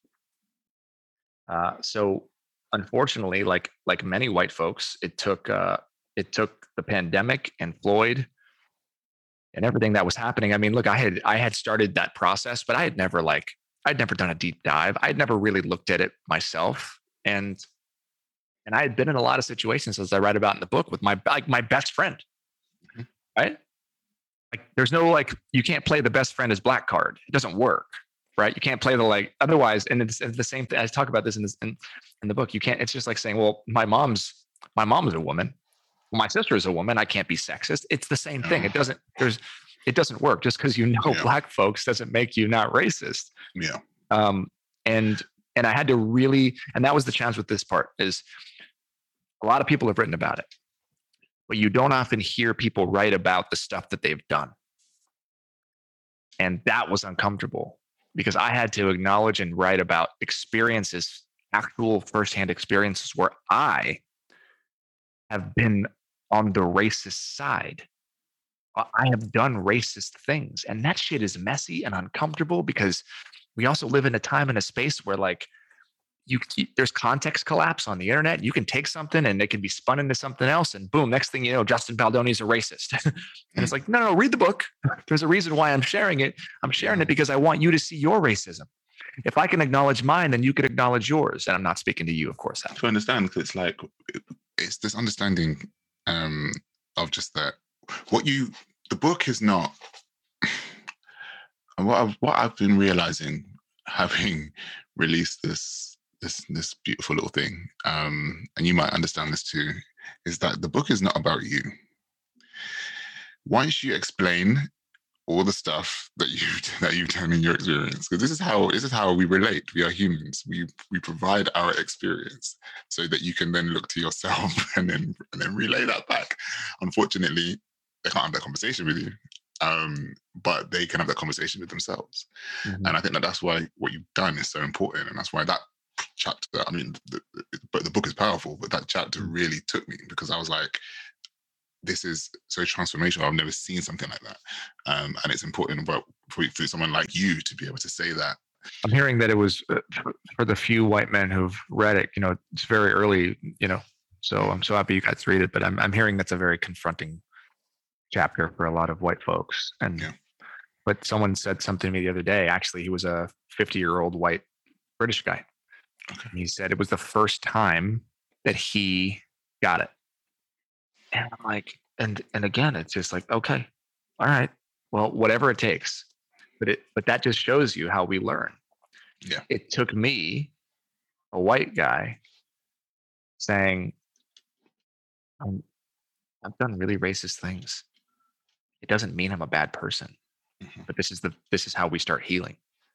Speaker 4: Uh, so, unfortunately, like like many white folks, it took uh, it took the pandemic and Floyd and everything that was happening. I mean, look, I had I had started that process, but I had never like I'd never done a deep dive. I'd never really looked at it myself, and and I had been in a lot of situations, as I write about in the book, with my like my best friend, mm-hmm. right? Like, there's no like you can't play the best friend as Black card. It doesn't work, right? You can't play the like otherwise. And it's, it's the same thing. I talk about this in this in, in the book. You can't. It's just like saying, well, my mom's my mom is a woman. My sister is a woman. I can't be sexist. It's the same thing. It doesn't, there's, it doesn't work. Just because you know yeah. Black folks doesn't make you not racist.
Speaker 5: Yeah.
Speaker 4: Um, and, and I had to really, and that was the challenge with this part is a lot of people have written about it, but you don't often hear people write about the stuff that they've done. And that was uncomfortable because I had to acknowledge and write about experiences, actual firsthand experiences where I have been on the racist side. I have done racist things, and that shit is messy and uncomfortable because we also live in a time and a space where like you, there's context collapse on the internet. You can take something and it can be spun into something else, and boom, next thing you know, Justin Baldoni is a racist. And it's like, no, no, read the book. There's a reason why I'm sharing it. I'm sharing it because I want you to see your racism. If I can acknowledge mine, then you can acknowledge yours. And I'm not speaking to you, of course.
Speaker 5: To understand, because it's like, it's this understanding um, of just that. What you, the book is not, what I've, what I've been realizing, having released this this this beautiful little thing, um, and you might understand this too, is that the book is not about you. Once you explain all the stuff that you that you've done in your experience, because this is how this is how we relate. We are humans. We we provide our experience so that you can then look to yourself and then and then relay that back. Unfortunately, they can't have that conversation with you, um, but they can have that conversation with themselves. Mm-hmm. And I think that that's why what you've done is so important, and that's why that chapter. I mean, the, the, but the book is powerful, but that chapter really took me because I was like, this is so transformational. I've never seen something like that. Um, and it's important about, for, for someone like you to be able to say that.
Speaker 4: I'm hearing that it was uh, for the few white men who've read it, you know, it's very early, you know, so I'm so happy you guys read it, but I'm I'm hearing that's a very confronting chapter for a lot of white folks. And, yeah. But someone said something to me the other day, actually, he was a fifty year old white British guy.
Speaker 5: Okay.
Speaker 4: And he said it was the first time that he got it. And I'm like, and and again, it's just like, okay, all right, well, whatever it takes. But it but that just shows you how we learn.
Speaker 5: Yeah.
Speaker 4: It took me, a white guy, saying, I'm, I've done really racist things. It doesn't mean I'm a bad person.
Speaker 5: Mm-hmm.
Speaker 4: But this is the this is how we start healing.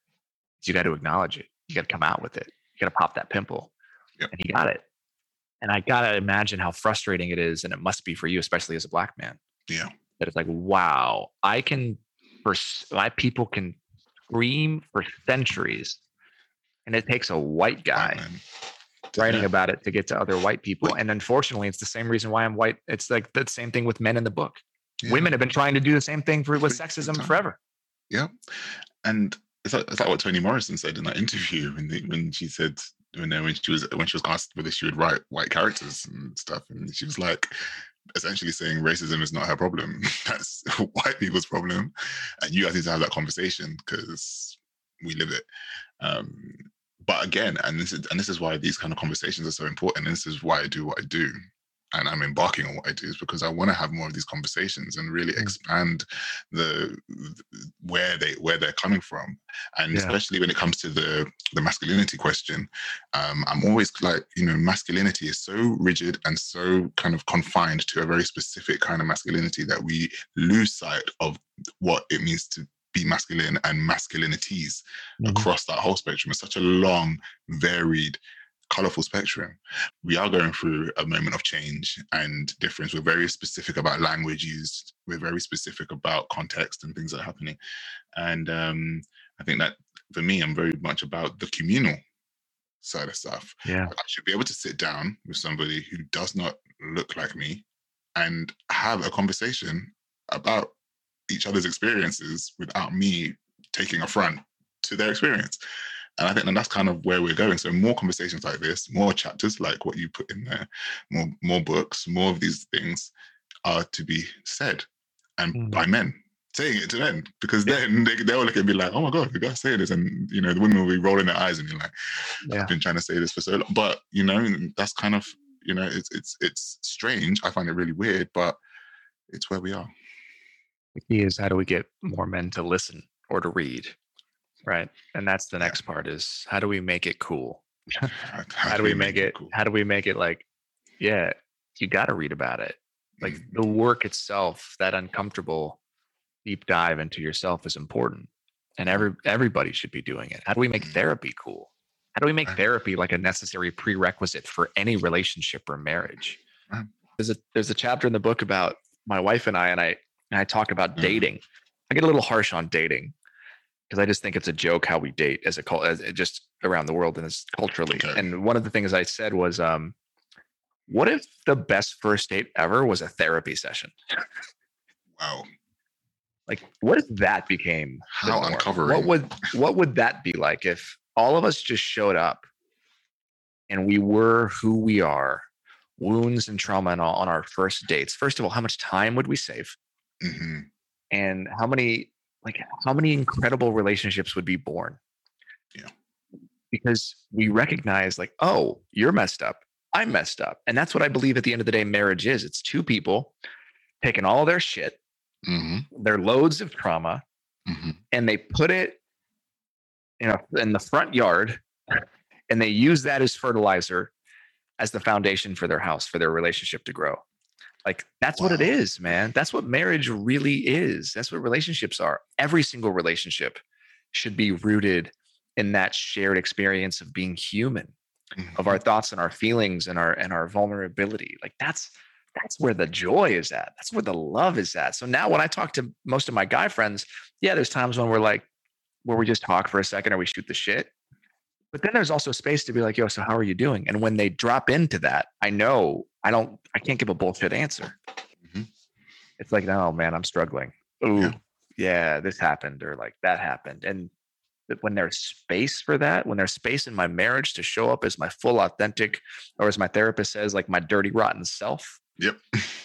Speaker 4: You got to acknowledge it. You got to come out with it. You got to pop that pimple.
Speaker 5: Yep.
Speaker 4: And he got it. And I got to imagine how frustrating it is, and it must be for you, especially as a black man.
Speaker 5: Yeah.
Speaker 4: That it's like, wow, I can, for my people can scream for centuries, and it takes a white guy
Speaker 5: White
Speaker 4: writing
Speaker 5: yeah.
Speaker 4: about it to get to other white people.
Speaker 5: Wait.
Speaker 4: And unfortunately, it's the same reason why I'm white. It's like the same thing with men in the book.
Speaker 5: Yeah.
Speaker 4: Women have been trying to do the same thing for, with
Speaker 5: For
Speaker 4: sexism
Speaker 5: time.
Speaker 4: forever.
Speaker 5: Yeah. And it's like, it's like what Toni Morrison said in that interview when, the, when she said, when, uh, when she was when she was asked whether she would write white characters and stuff, and she was like, essentially saying racism is not her problem. That's white people's problem, and you guys need to have that conversation because we live it. Um, but again, and this is and this is why these kind of conversations are so important. And this is why I do what I do, and I'm embarking on what I do, is because I want to have more of these conversations and really expand the, the where they where they're coming from, and yeah. especially when it comes to the the masculinity question. Um, I'm always like, you know, masculinity is so rigid and so kind of confined to a very specific kind of masculinity that we lose sight of what it means to be masculine and masculinities mm-hmm. across that whole spectrum. It's such a long, varied, colorful spectrum. We are going through a moment of change and difference. We're very specific about language used. We're very specific about context and things that are happening. And um, I think that for me, I'm very much about the communal side of stuff.
Speaker 4: Yeah.
Speaker 5: I should be able to sit down with somebody who does not look like me and have a conversation about each other's experiences without me taking affront to their experience. And I think that that's kind of where we're going. So more conversations like this, more chapters like what you put in there, more more books, more of these things are to be said, and mm. by men, saying it to men, because then they they'll look at me like, oh my God, the guy's saying this, and you know the women will be rolling their eyes and you're like, yeah. I've been trying to say this for so long. But you know, that's kind of, you know, it's it's it's strange. I find it really weird, but it's where we are.
Speaker 4: The key is, how do we get more men to listen or to read? Right. And that's the next part, is how do we make it cool? How, how do we make, make it, cool? How do we make it like, yeah, you got to read about it. Like mm-hmm. the work itself, that uncomfortable deep dive into yourself is important. And every everybody should be doing it. How do we make mm-hmm. therapy cool? How do we make right. therapy like a necessary prerequisite for any relationship or marriage? Right. There's a there's a chapter in the book about my wife and I, and I and I talk about mm-hmm. dating. I get a little harsh on dating, because I just think it's a joke how we date as a cult, as just around the world and as culturally. Okay. And one of the things I said was, um, what if the best first date ever was a therapy session?
Speaker 5: Wow.
Speaker 4: Like, what if that became
Speaker 5: how uncovering?
Speaker 4: What would what would that be like if all of us just showed up and we were who we are, wounds and trauma and all, on our first dates? First of all, how much time would we save?
Speaker 5: Mm-hmm.
Speaker 4: And how many Like how many incredible relationships would be born?
Speaker 5: Yeah.
Speaker 4: Because we recognize like, oh, you're messed up, I'm messed up. And that's what I believe at the end of the day, marriage is. It's two people taking all their shit,
Speaker 5: mm-hmm.
Speaker 4: their loads of trauma,
Speaker 5: mm-hmm. and
Speaker 4: they put it in, a, in the front yard, and they use that as fertilizer, as the foundation for their house, for their relationship to grow. Like, that's wow. what it is, man. That's what marriage really is. That's what relationships are. Every single relationship should be rooted in that shared experience of being human, mm-hmm. of our thoughts and our feelings and our and our vulnerability. Like, that's that's where the joy is at. That's where the love is at. So now when I talk to most of my guy friends, yeah, there's times when we're like, where we just talk for a second or we shoot the shit. But then there's also space to be like, yo, so how are you doing? And when they drop into that, I know I don't, I can't give a bullshit answer.
Speaker 5: Mm-hmm.
Speaker 4: It's like, no, man, I'm struggling. Ooh,
Speaker 5: yeah.
Speaker 4: yeah, this happened, or like that happened. And when there's space for that, when there's space in my marriage to show up as my full authentic, or as my therapist says, like my dirty, rotten self.
Speaker 5: Yep.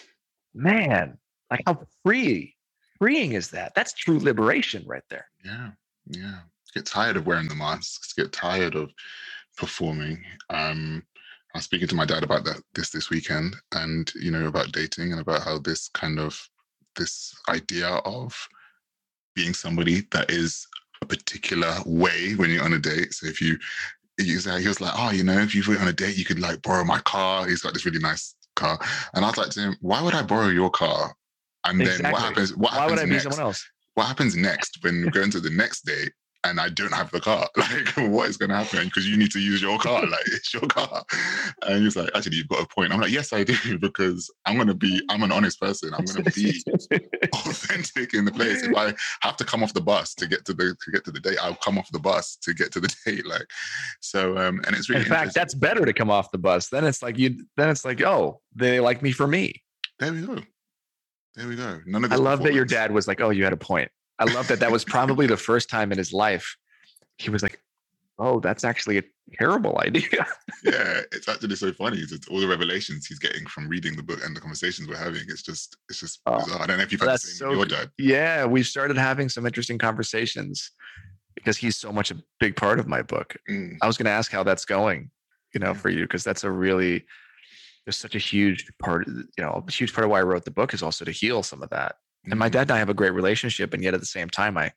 Speaker 4: Man, like how free, freeing is that? That's true liberation right there.
Speaker 5: Yeah. Yeah. Get tired of wearing the masks, get tired of performing. Um, I was speaking to my dad about that this this weekend, and you know, about dating and about how this kind of this idea of being somebody that is a particular way when you're on a date. So if you, he was like, he was like, oh, you know, if you were on a date, you could like borrow my car. He's got this really nice car, and I was like to him, why would I borrow your car? And exactly. then what happens? What
Speaker 4: why
Speaker 5: happens
Speaker 4: would I
Speaker 5: next?
Speaker 4: be someone else?
Speaker 5: What happens next when we go into the next date and I don't have the car? Like, what is going to happen? Because you need to use your car. Like, it's your car. And he's like, actually, you've got a point. I'm like, yes, I do, because I'm going to be, I'm an honest person. I'm going to be authentic in the place. If I have to come off the bus to get to the to get to the date, I'll come off the bus to get to the date. Like, so, um, and it's really
Speaker 4: in fact, that's better to come off the bus. Then it's like you. Then it's like, oh, they like me for me.
Speaker 5: There we go. There we go. None of
Speaker 4: I love that your dad was like, oh, you had a point. I love that that was probably the first time in his life he was like, oh, that's actually a terrible idea.
Speaker 5: Yeah, it's actually so funny. It's all the revelations he's getting from reading the book and the conversations we're having. It's just, it's just oh, bizarre. I don't know if you've had the same
Speaker 4: so,
Speaker 5: with your dad.
Speaker 4: Yeah, we started having some interesting conversations because he's so much a big part of my book. Mm. I was going to ask how that's going, you know, yeah. for you, because that's a really, there's such a huge part, you know, a huge part of why I wrote the book is also to heal some of that. And my dad and I have a great relationship, and yet at the same time, I,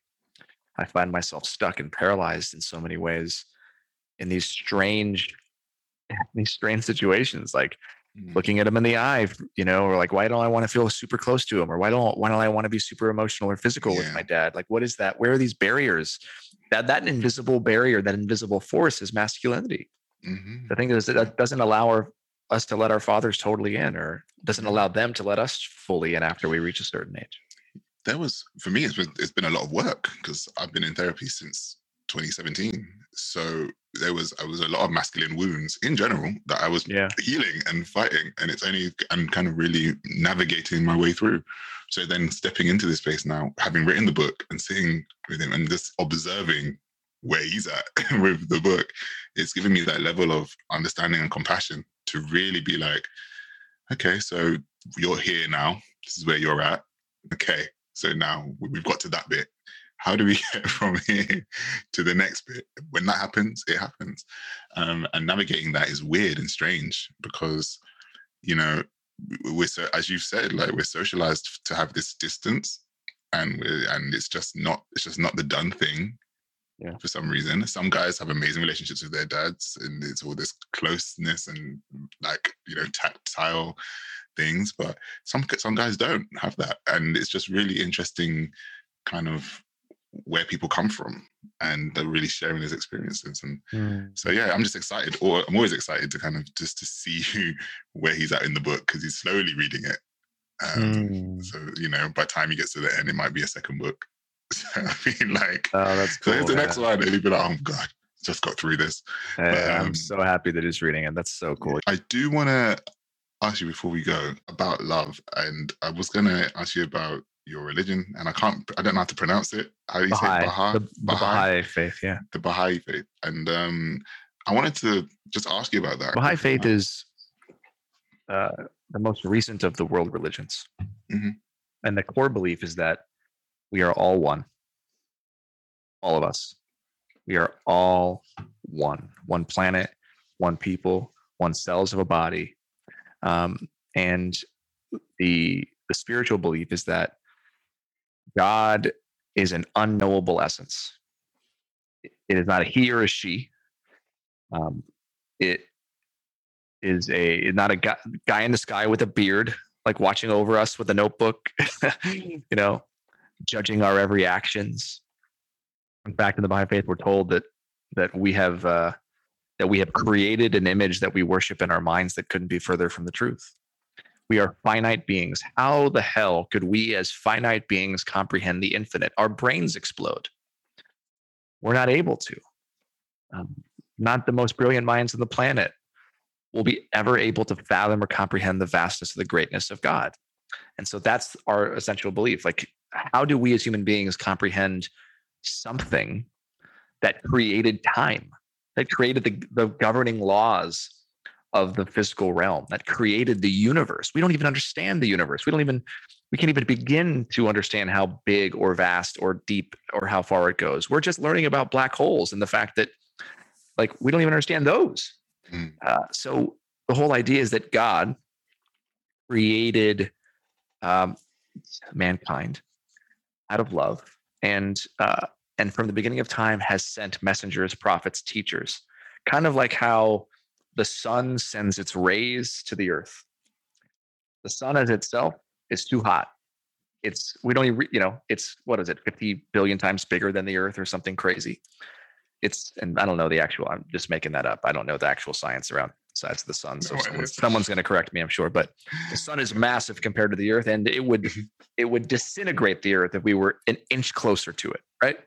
Speaker 4: I find myself stuck and paralyzed in so many ways in these strange, these strange situations. Like mm. looking at him in the eye, you know, or like, why don't I want to feel super close to him, or why don't why don't I want to be super emotional or physical yeah. with my dad? Like, what is that? Where are these barriers? That that invisible barrier, that invisible force, is masculinity. Mm-hmm. The thing is that, that doesn't allow our, us to let our fathers totally in, or doesn't allow them to let us fully in after we reach a certain age.
Speaker 5: There was, for me, it's been, it's been a lot of work because I've been in therapy since twenty seventeen. So there was, I was a lot of masculine wounds in general that I was yeah. healing and fighting. And it's only, I'm kind of really navigating my way through. So then stepping into this space now, having written the book and sitting with him and just observing where he's at with the book, it's given me that level of understanding and compassion to really be like, okay, so you're here now. This is where you're at. Okay, so now we've got to that bit. How do we get from here to the next bit? When that happens, it happens. Um, and navigating that is weird and strange because, you know, we're so, as you've said, like we're socialized to have this distance, and we're, and it's just not, it's just not the done thing. Yeah. For some reason, some guys have amazing relationships with their dads, and it's all this closeness and like, you know, tactile things. But some some guys don't have that, and it's just really interesting, kind of where people come from, and they're really sharing those experiences. And mm. so, yeah, I'm just excited, or I'm always excited to kind of just to see who, where he's at in the book, because he's slowly reading it. Um, mm. So, you know, by the time he gets to the end, it might be a second book. I mean, like,
Speaker 4: oh, that's cool.
Speaker 5: So here's the
Speaker 4: yeah.
Speaker 5: next one, and he'd be like, "Oh God, just got through this."
Speaker 4: Hey, but, um, I'm so happy that he's reading it. That's so cool.
Speaker 5: I do want to ask you before we go about love, and I was going to ask you about your religion, and I can't, I don't know how to pronounce it. How do you
Speaker 4: Baha'i.
Speaker 5: say Baha'i?
Speaker 4: The, the Baha'i. Baha'i faith, yeah,
Speaker 5: the Baha'i faith, and um, I wanted to just ask you about that.
Speaker 4: Baha'i faith is uh, the most recent of the world religions, mm-hmm. and the core belief is that we are all one. All of us. We are all one. One planet, one people, one cells of a body. Um, and the, the spiritual belief is that God is an unknowable essence. It is not a he or a she. Um, it is a not a guy, guy in the sky with a beard, like watching over us with a notebook, you know, judging our every actions. In fact, in the Baha'i faith, we're told that that we have uh, that we have created an image that we worship in our minds that couldn't be further from the truth. We are finite beings. How the hell could we, as finite beings, comprehend the infinite? Our brains explode. We're not able to. Um, not the most brilliant minds on the planet will be ever able to fathom or comprehend the vastness of the greatness of God. And so that's our essential belief. Like, how do we as human beings comprehend something that created time, that created the, the governing laws of the physical realm, that created the universe? We don't even understand the universe. We don't even, we can't even begin to understand how big or vast or deep or how far it goes. We're just learning about black holes and the fact that Like we don't even understand those. Mm. Uh, so the whole idea is that God created um, mankind out of love, and uh, and from the beginning of time has sent messengers, prophets, teachers, kind of like how the sun sends its rays to the earth. The sun as itself is too hot. It's we don't even, you know, it's what is it, fifty billion times bigger than the earth or something crazy. It's, and I don't know the actual, I'm just making that up. I don't know the actual science around besides the sun. So no, someone's, someone's going to correct me, I'm sure. But the sun is massive compared to the earth, and it would it would disintegrate the earth if we were an inch closer to it, right?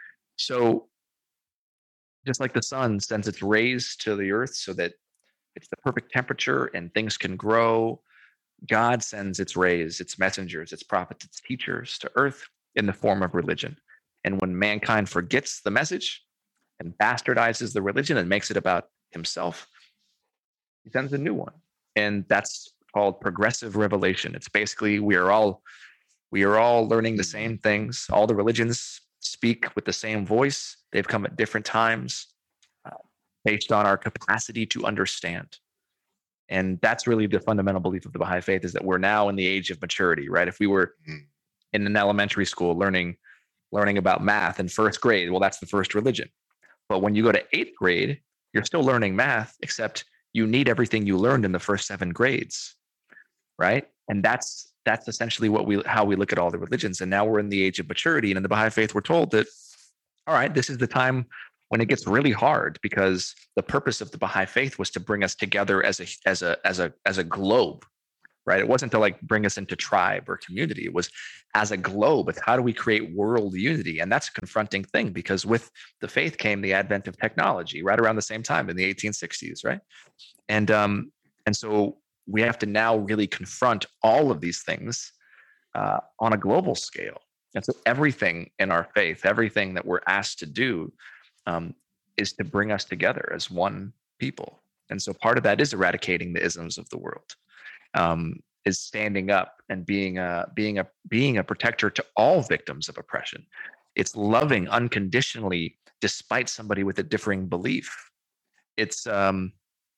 Speaker 4: So just like the sun sends its rays to the earth so that it's the perfect temperature and things can grow, God sends its rays, its messengers, its prophets, its teachers to earth in the form of religion. And when mankind forgets the message and bastardizes the religion and makes it about himself, he sends a new one. And that's called progressive revelation. It's basically we are all we are all learning the same things. All the religions speak with the same voice. They've come at different times uh, based on our capacity to understand. And that's really the fundamental belief of the Baha'i faith, is that we're now in the age of maturity, right? If we were in an elementary school learning learning about math in first grade, well, that's the first religion. But when you go to eighth grade, you're still learning math, except you need everything you learned in the first seven grades, right? And that's that's essentially what we how we look at all the religions. And now we're in the age of maturity. And in the Baha'i faith, we're told that, all right, this is the time when it gets really hard, because the purpose of the Baha'i faith was to bring us together as a as a as a as a globe, right? It wasn't to like bring us into tribe or community. It was as a globe. It's how do we create world unity? And that's a confronting thing, because with the faith came the advent of technology right around the same time in the eighteen sixties, right? And um and so we have to now really confront all of these things uh, on a global scale. And so everything in our faith, everything that we're asked to do, um, is to bring us together as one people. And so part of that is eradicating the isms of the world, um, is standing up and being a being a being a protector to all victims of oppression. It's loving unconditionally despite somebody with a differing belief. It's um,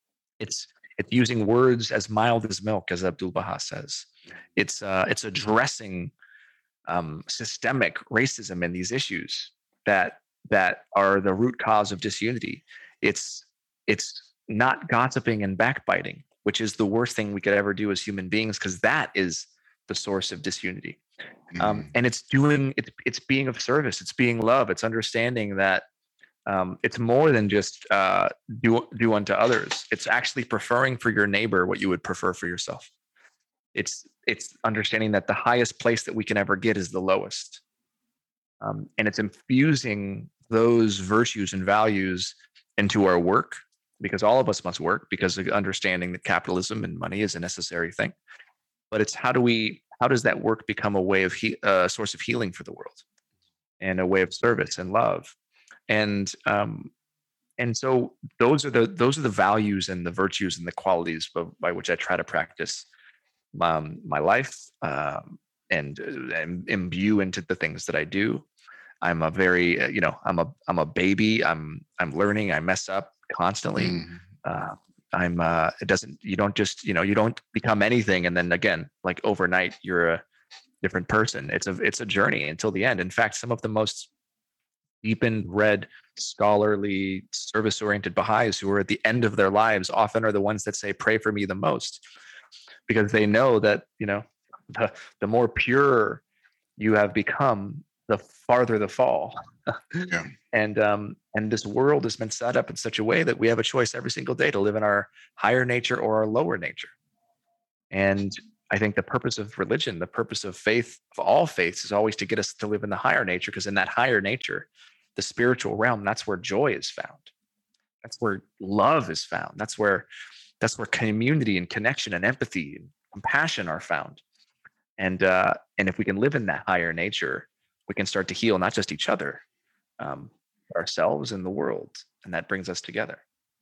Speaker 4: it's it's using words as mild as milk, as Abdul Baha says. It's uh, it's addressing um, systemic racism in these issues that that are the root cause of disunity. It's it's not gossiping and backbiting, which is the worst thing we could ever do as human beings, because that is the source of disunity. Mm. Um, and it's doing it's it's being of service. It's being love. It's understanding that um, it's more than just uh, do do unto others. It's actually preferring for your neighbor what you would prefer for yourself. It's it's understanding that the highest place that we can ever get is the lowest, um, and it's infusing those virtues and values into our work, because all of us must work, because of understanding that capitalism and money is a necessary thing. But it's how do we how does that work become a way of he, a source of healing for the world, and a way of service and love, and um, and so those are the those are the values and the virtues and the qualities by, by which I try to practice um, my life um, and, and imbue into the things that I do. I'm a very, uh, you know, I'm a, I'm a baby. I'm, I'm learning. I mess up constantly. Mm. Uh, I'm, uh, it doesn't, you don't just, you know, you don't become anything. And then again, like overnight, you're a different person. It's a, it's a journey until the end. In fact, some of the most deepened, read, scholarly, service-oriented Baha'is who are at the end of their lives often are the ones that say, pray for me the most, because they know that, you know, the, the more pure you have become, the farther the fall. Yeah. And um, and this world has been set up in such a way that we have a choice every single day to live in our higher nature or our lower nature. And I think the purpose of religion, the purpose of faith, of all faiths, is always to get us to live in the higher nature, because in that higher nature, the spiritual realm, that's where joy is found. That's where love is found. That's where that's where community and connection and empathy and compassion are found. And uh, and if we can live in that higher nature, we can start to heal not just each other, um, ourselves and the world, and that brings us together.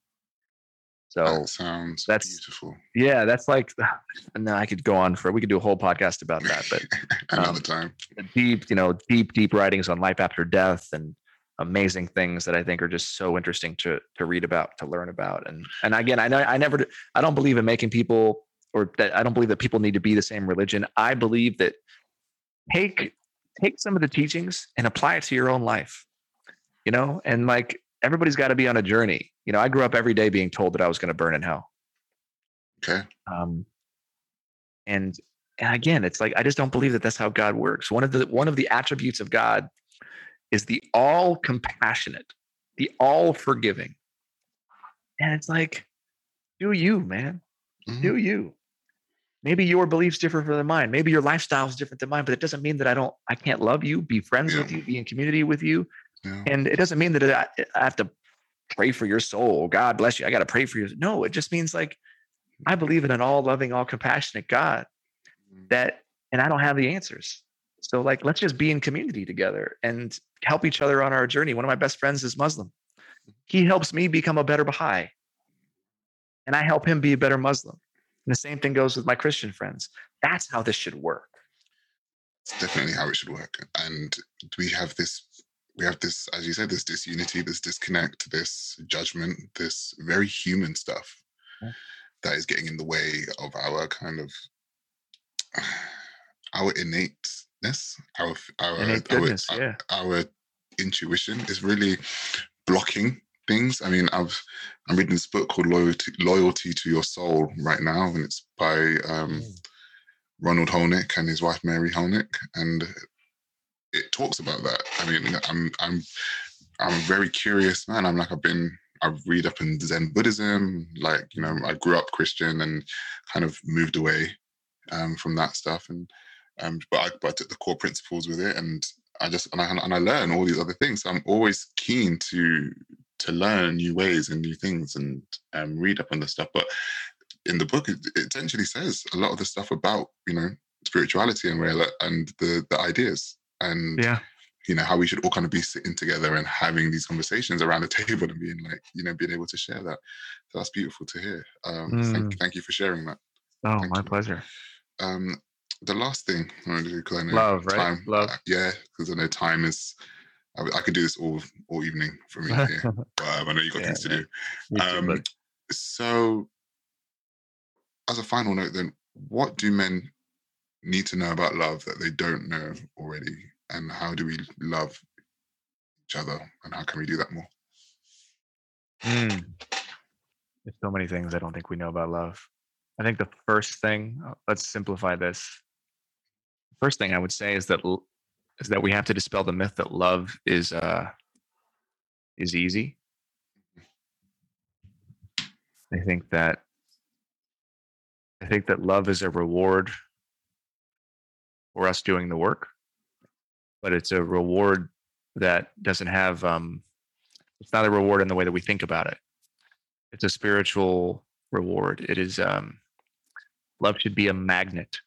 Speaker 4: So
Speaker 5: that sounds
Speaker 4: that's
Speaker 5: beautiful.
Speaker 4: Yeah, that's like, and I could go on for, we could do a whole podcast about that, but
Speaker 5: another
Speaker 4: um,
Speaker 5: time.
Speaker 4: Deep, you know, deep, deep writings on life after death, and amazing things that I think are just so interesting to to read about, to learn about. And and again, I know I never I don't believe in making people, or that I don't believe that people need to be the same religion. I believe that take take some of the teachings and apply it to your own life. You know, and like everybody's got to be on a journey. You know, I grew up every day being told that I was going to burn in hell.
Speaker 5: Okay.
Speaker 4: Um, and and again, it's like I just don't believe that that's how God works. One of the one of the attributes of God is the all compassionate, the all forgiving. And it's like, do you, man? Mm-hmm. Do you? Maybe your beliefs differ from mine. Maybe your lifestyle is different than mine, but it doesn't mean that I don't, I can't love you, be friends yeah. with you, be in community with you. Yeah. And it doesn't mean that I, I have to pray for your soul. God bless you. I got to pray for you. No, it just means like, I believe in an all loving, all compassionate God that, and I don't have the answers. So like, let's just be in community together and help each other on our journey. One of my best friends is Muslim. He helps me become a better Baha'i, and I help him be a better Muslim. And the same thing goes with my Christian friends. That's how this should work.
Speaker 5: It's definitely how it should work. And we have this, we have this, as you said, this disunity, this disconnect, this judgment, this very human stuff yeah. that is getting in the way of our kind of, our innateness, our our
Speaker 4: Innate goodness,
Speaker 5: our,
Speaker 4: yeah.
Speaker 5: our, our intuition is really blocking things. I mean, I've I'm reading this book called Loyalty Loyalty to Your Soul right now, and it's by um, mm. Ronald Holnick and his wife Mary Holnick, and it talks about that. I mean, I'm I'm I'm a very curious man. I'm like I've been I've read up in Zen Buddhism, like you know I grew up Christian and kind of moved away um, from that stuff, and um, but I, but I took the core principles with it, and I just and I and I learn all these other things. So I'm always keen to to learn new ways and new things and um, read up on this stuff. But in the book, it, it essentially says a lot of the stuff about you know spirituality and where and the the ideas and
Speaker 4: yeah.
Speaker 5: you know how we should all kind of be sitting together and having these conversations around the table and being like you know being able to share that. So that's beautiful to hear. Um, mm. Thank thank you for sharing that.
Speaker 4: Oh,
Speaker 5: thank
Speaker 4: my
Speaker 5: you.
Speaker 4: pleasure.
Speaker 5: Um, the last thing I want to do, because I know
Speaker 4: love, right?
Speaker 5: time,
Speaker 4: love,
Speaker 5: uh, yeah, because I know time is. I, I could do this all all evening for me here, but um, I know you got yeah, things to do. Um, too, so, as a final note, then, what do men need to know about love that they don't know already, and how do we love each other, and how can we do that more?
Speaker 4: Mm. There's so many things I don't think we know about love. I think the first thing, let's simplify this. First thing I would say is that is that we have to dispel the myth that love is uh, is easy. I think that I think that love is a reward for us doing the work, but it's a reward that doesn't have. Um, it's not a reward in the way that we think about it. It's a spiritual reward. It is. Um, love should be a magnet.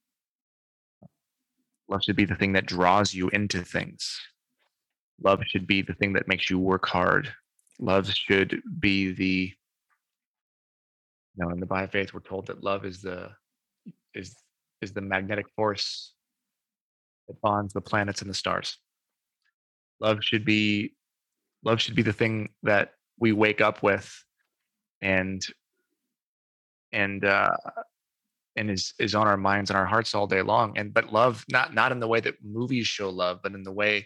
Speaker 4: Love should be the thing that draws you into things. Love should be the thing that makes you work hard. Love should be the, you know, in the Baha'i faith, we're told that love is the is is the magnetic force that bonds the planets and the stars. Love should be love should be the thing that we wake up with, and and uh, and is is on our minds and our hearts all day long. And but love, not not in the way that movies show love, but in the way,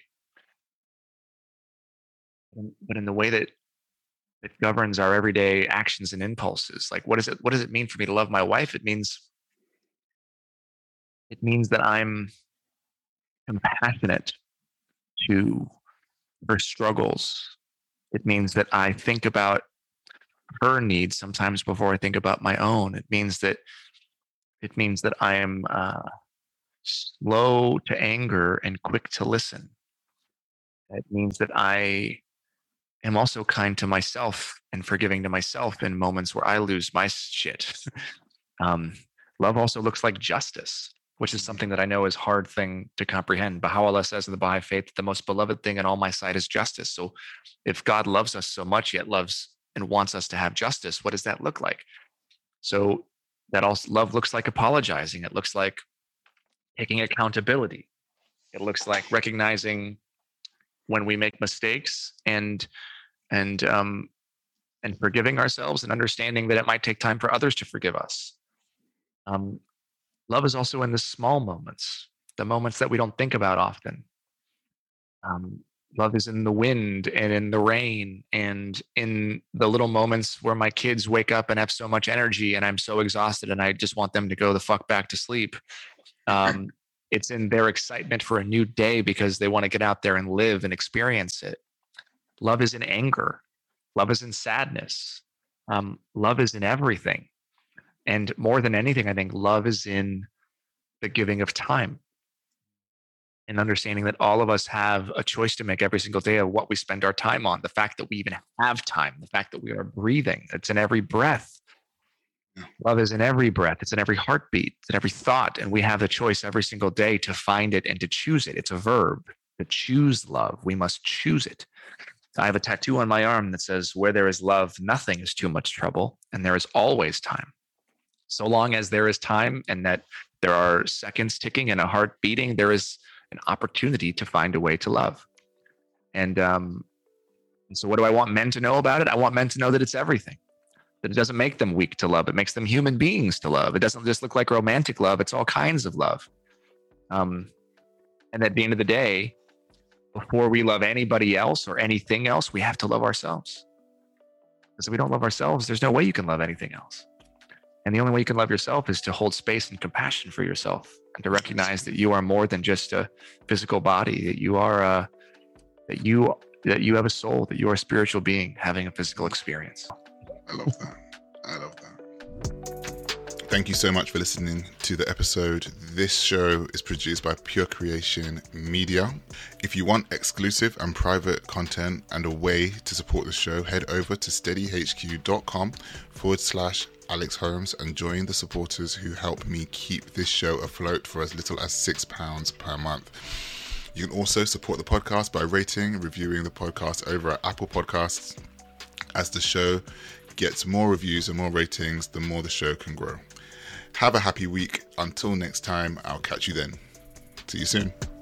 Speaker 4: but in the way that it governs our everyday actions and impulses. Like, what is it? What does it mean for me to love my wife? It means it means that I'm compassionate to her struggles. It means that I think about her needs sometimes before I think about my own. It means that It means that I am uh, slow to anger and quick to listen. It means that I am also kind to myself and forgiving to myself in moments where I lose my shit. um, love also looks like justice, which is something that I know is a hard thing to comprehend. Baha'u'llah says in the Baha'i faith, the most beloved thing in all my sight is justice. So if God loves us so much, yet loves and wants us to have justice, what does that look like? So that also love looks like apologizing. It looks like taking accountability. It looks like recognizing when we make mistakes, and and um, and forgiving ourselves and understanding that it might take time for others to forgive us. Um, love is also in the small moments, the moments that we don't think about often. Um, love is in the wind and in the rain and in the little moments where my kids wake up and have so much energy and I'm so exhausted and I just want them to go the fuck back to sleep. Um, it's in their excitement for a new day because they want to get out there and live and experience it. Love is in anger. Love is in sadness. Um, love is in everything. And more than anything, I think love is in the giving of time and understanding that all of us have a choice to make every single day of what we spend our time on. The fact that we even have time, the fact that we are breathing, it's in every breath. Yeah. Love is in every breath. It's in every heartbeat. It's in every thought. And we have the choice every single day to find it and to choose it. It's a verb. To choose love, we must choose it. I have a tattoo on my arm that says, where there is love, nothing is too much trouble. And there is always time. So long as there is time and that there are seconds ticking and a heart beating, there is an opportunity to find a way to love. And, um, and so what do I want men to know about it? I want men to know that it's everything, that it doesn't make them weak to love. It makes them human beings to love. It doesn't just look like romantic love. It's all kinds of love. Um, and at the end of the day, before we love anybody else or anything else, we have to love ourselves. Because if we don't love ourselves, there's no way you can love anything else. And the only way you can love yourself is to hold space and compassion for yourself and to recognize that you are more than just a physical body, that you are a, that you, that you have a soul, that you are a spiritual being having a physical experience.
Speaker 5: I love that. I love that. Thank you so much for listening to the episode. This show is produced by Pure Creation Media. If you want exclusive and private content and a way to support the show, head over to steadyhq.com forward slash Alex Holmes and join the supporters who help me keep this show afloat for as little as six pounds per month. You can also support the podcast by rating and reviewing the podcast over at Apple Podcasts. As the show gets more reviews and more ratings, the more the show can grow. Have a happy week. Until next time, I'll catch you then. See you soon.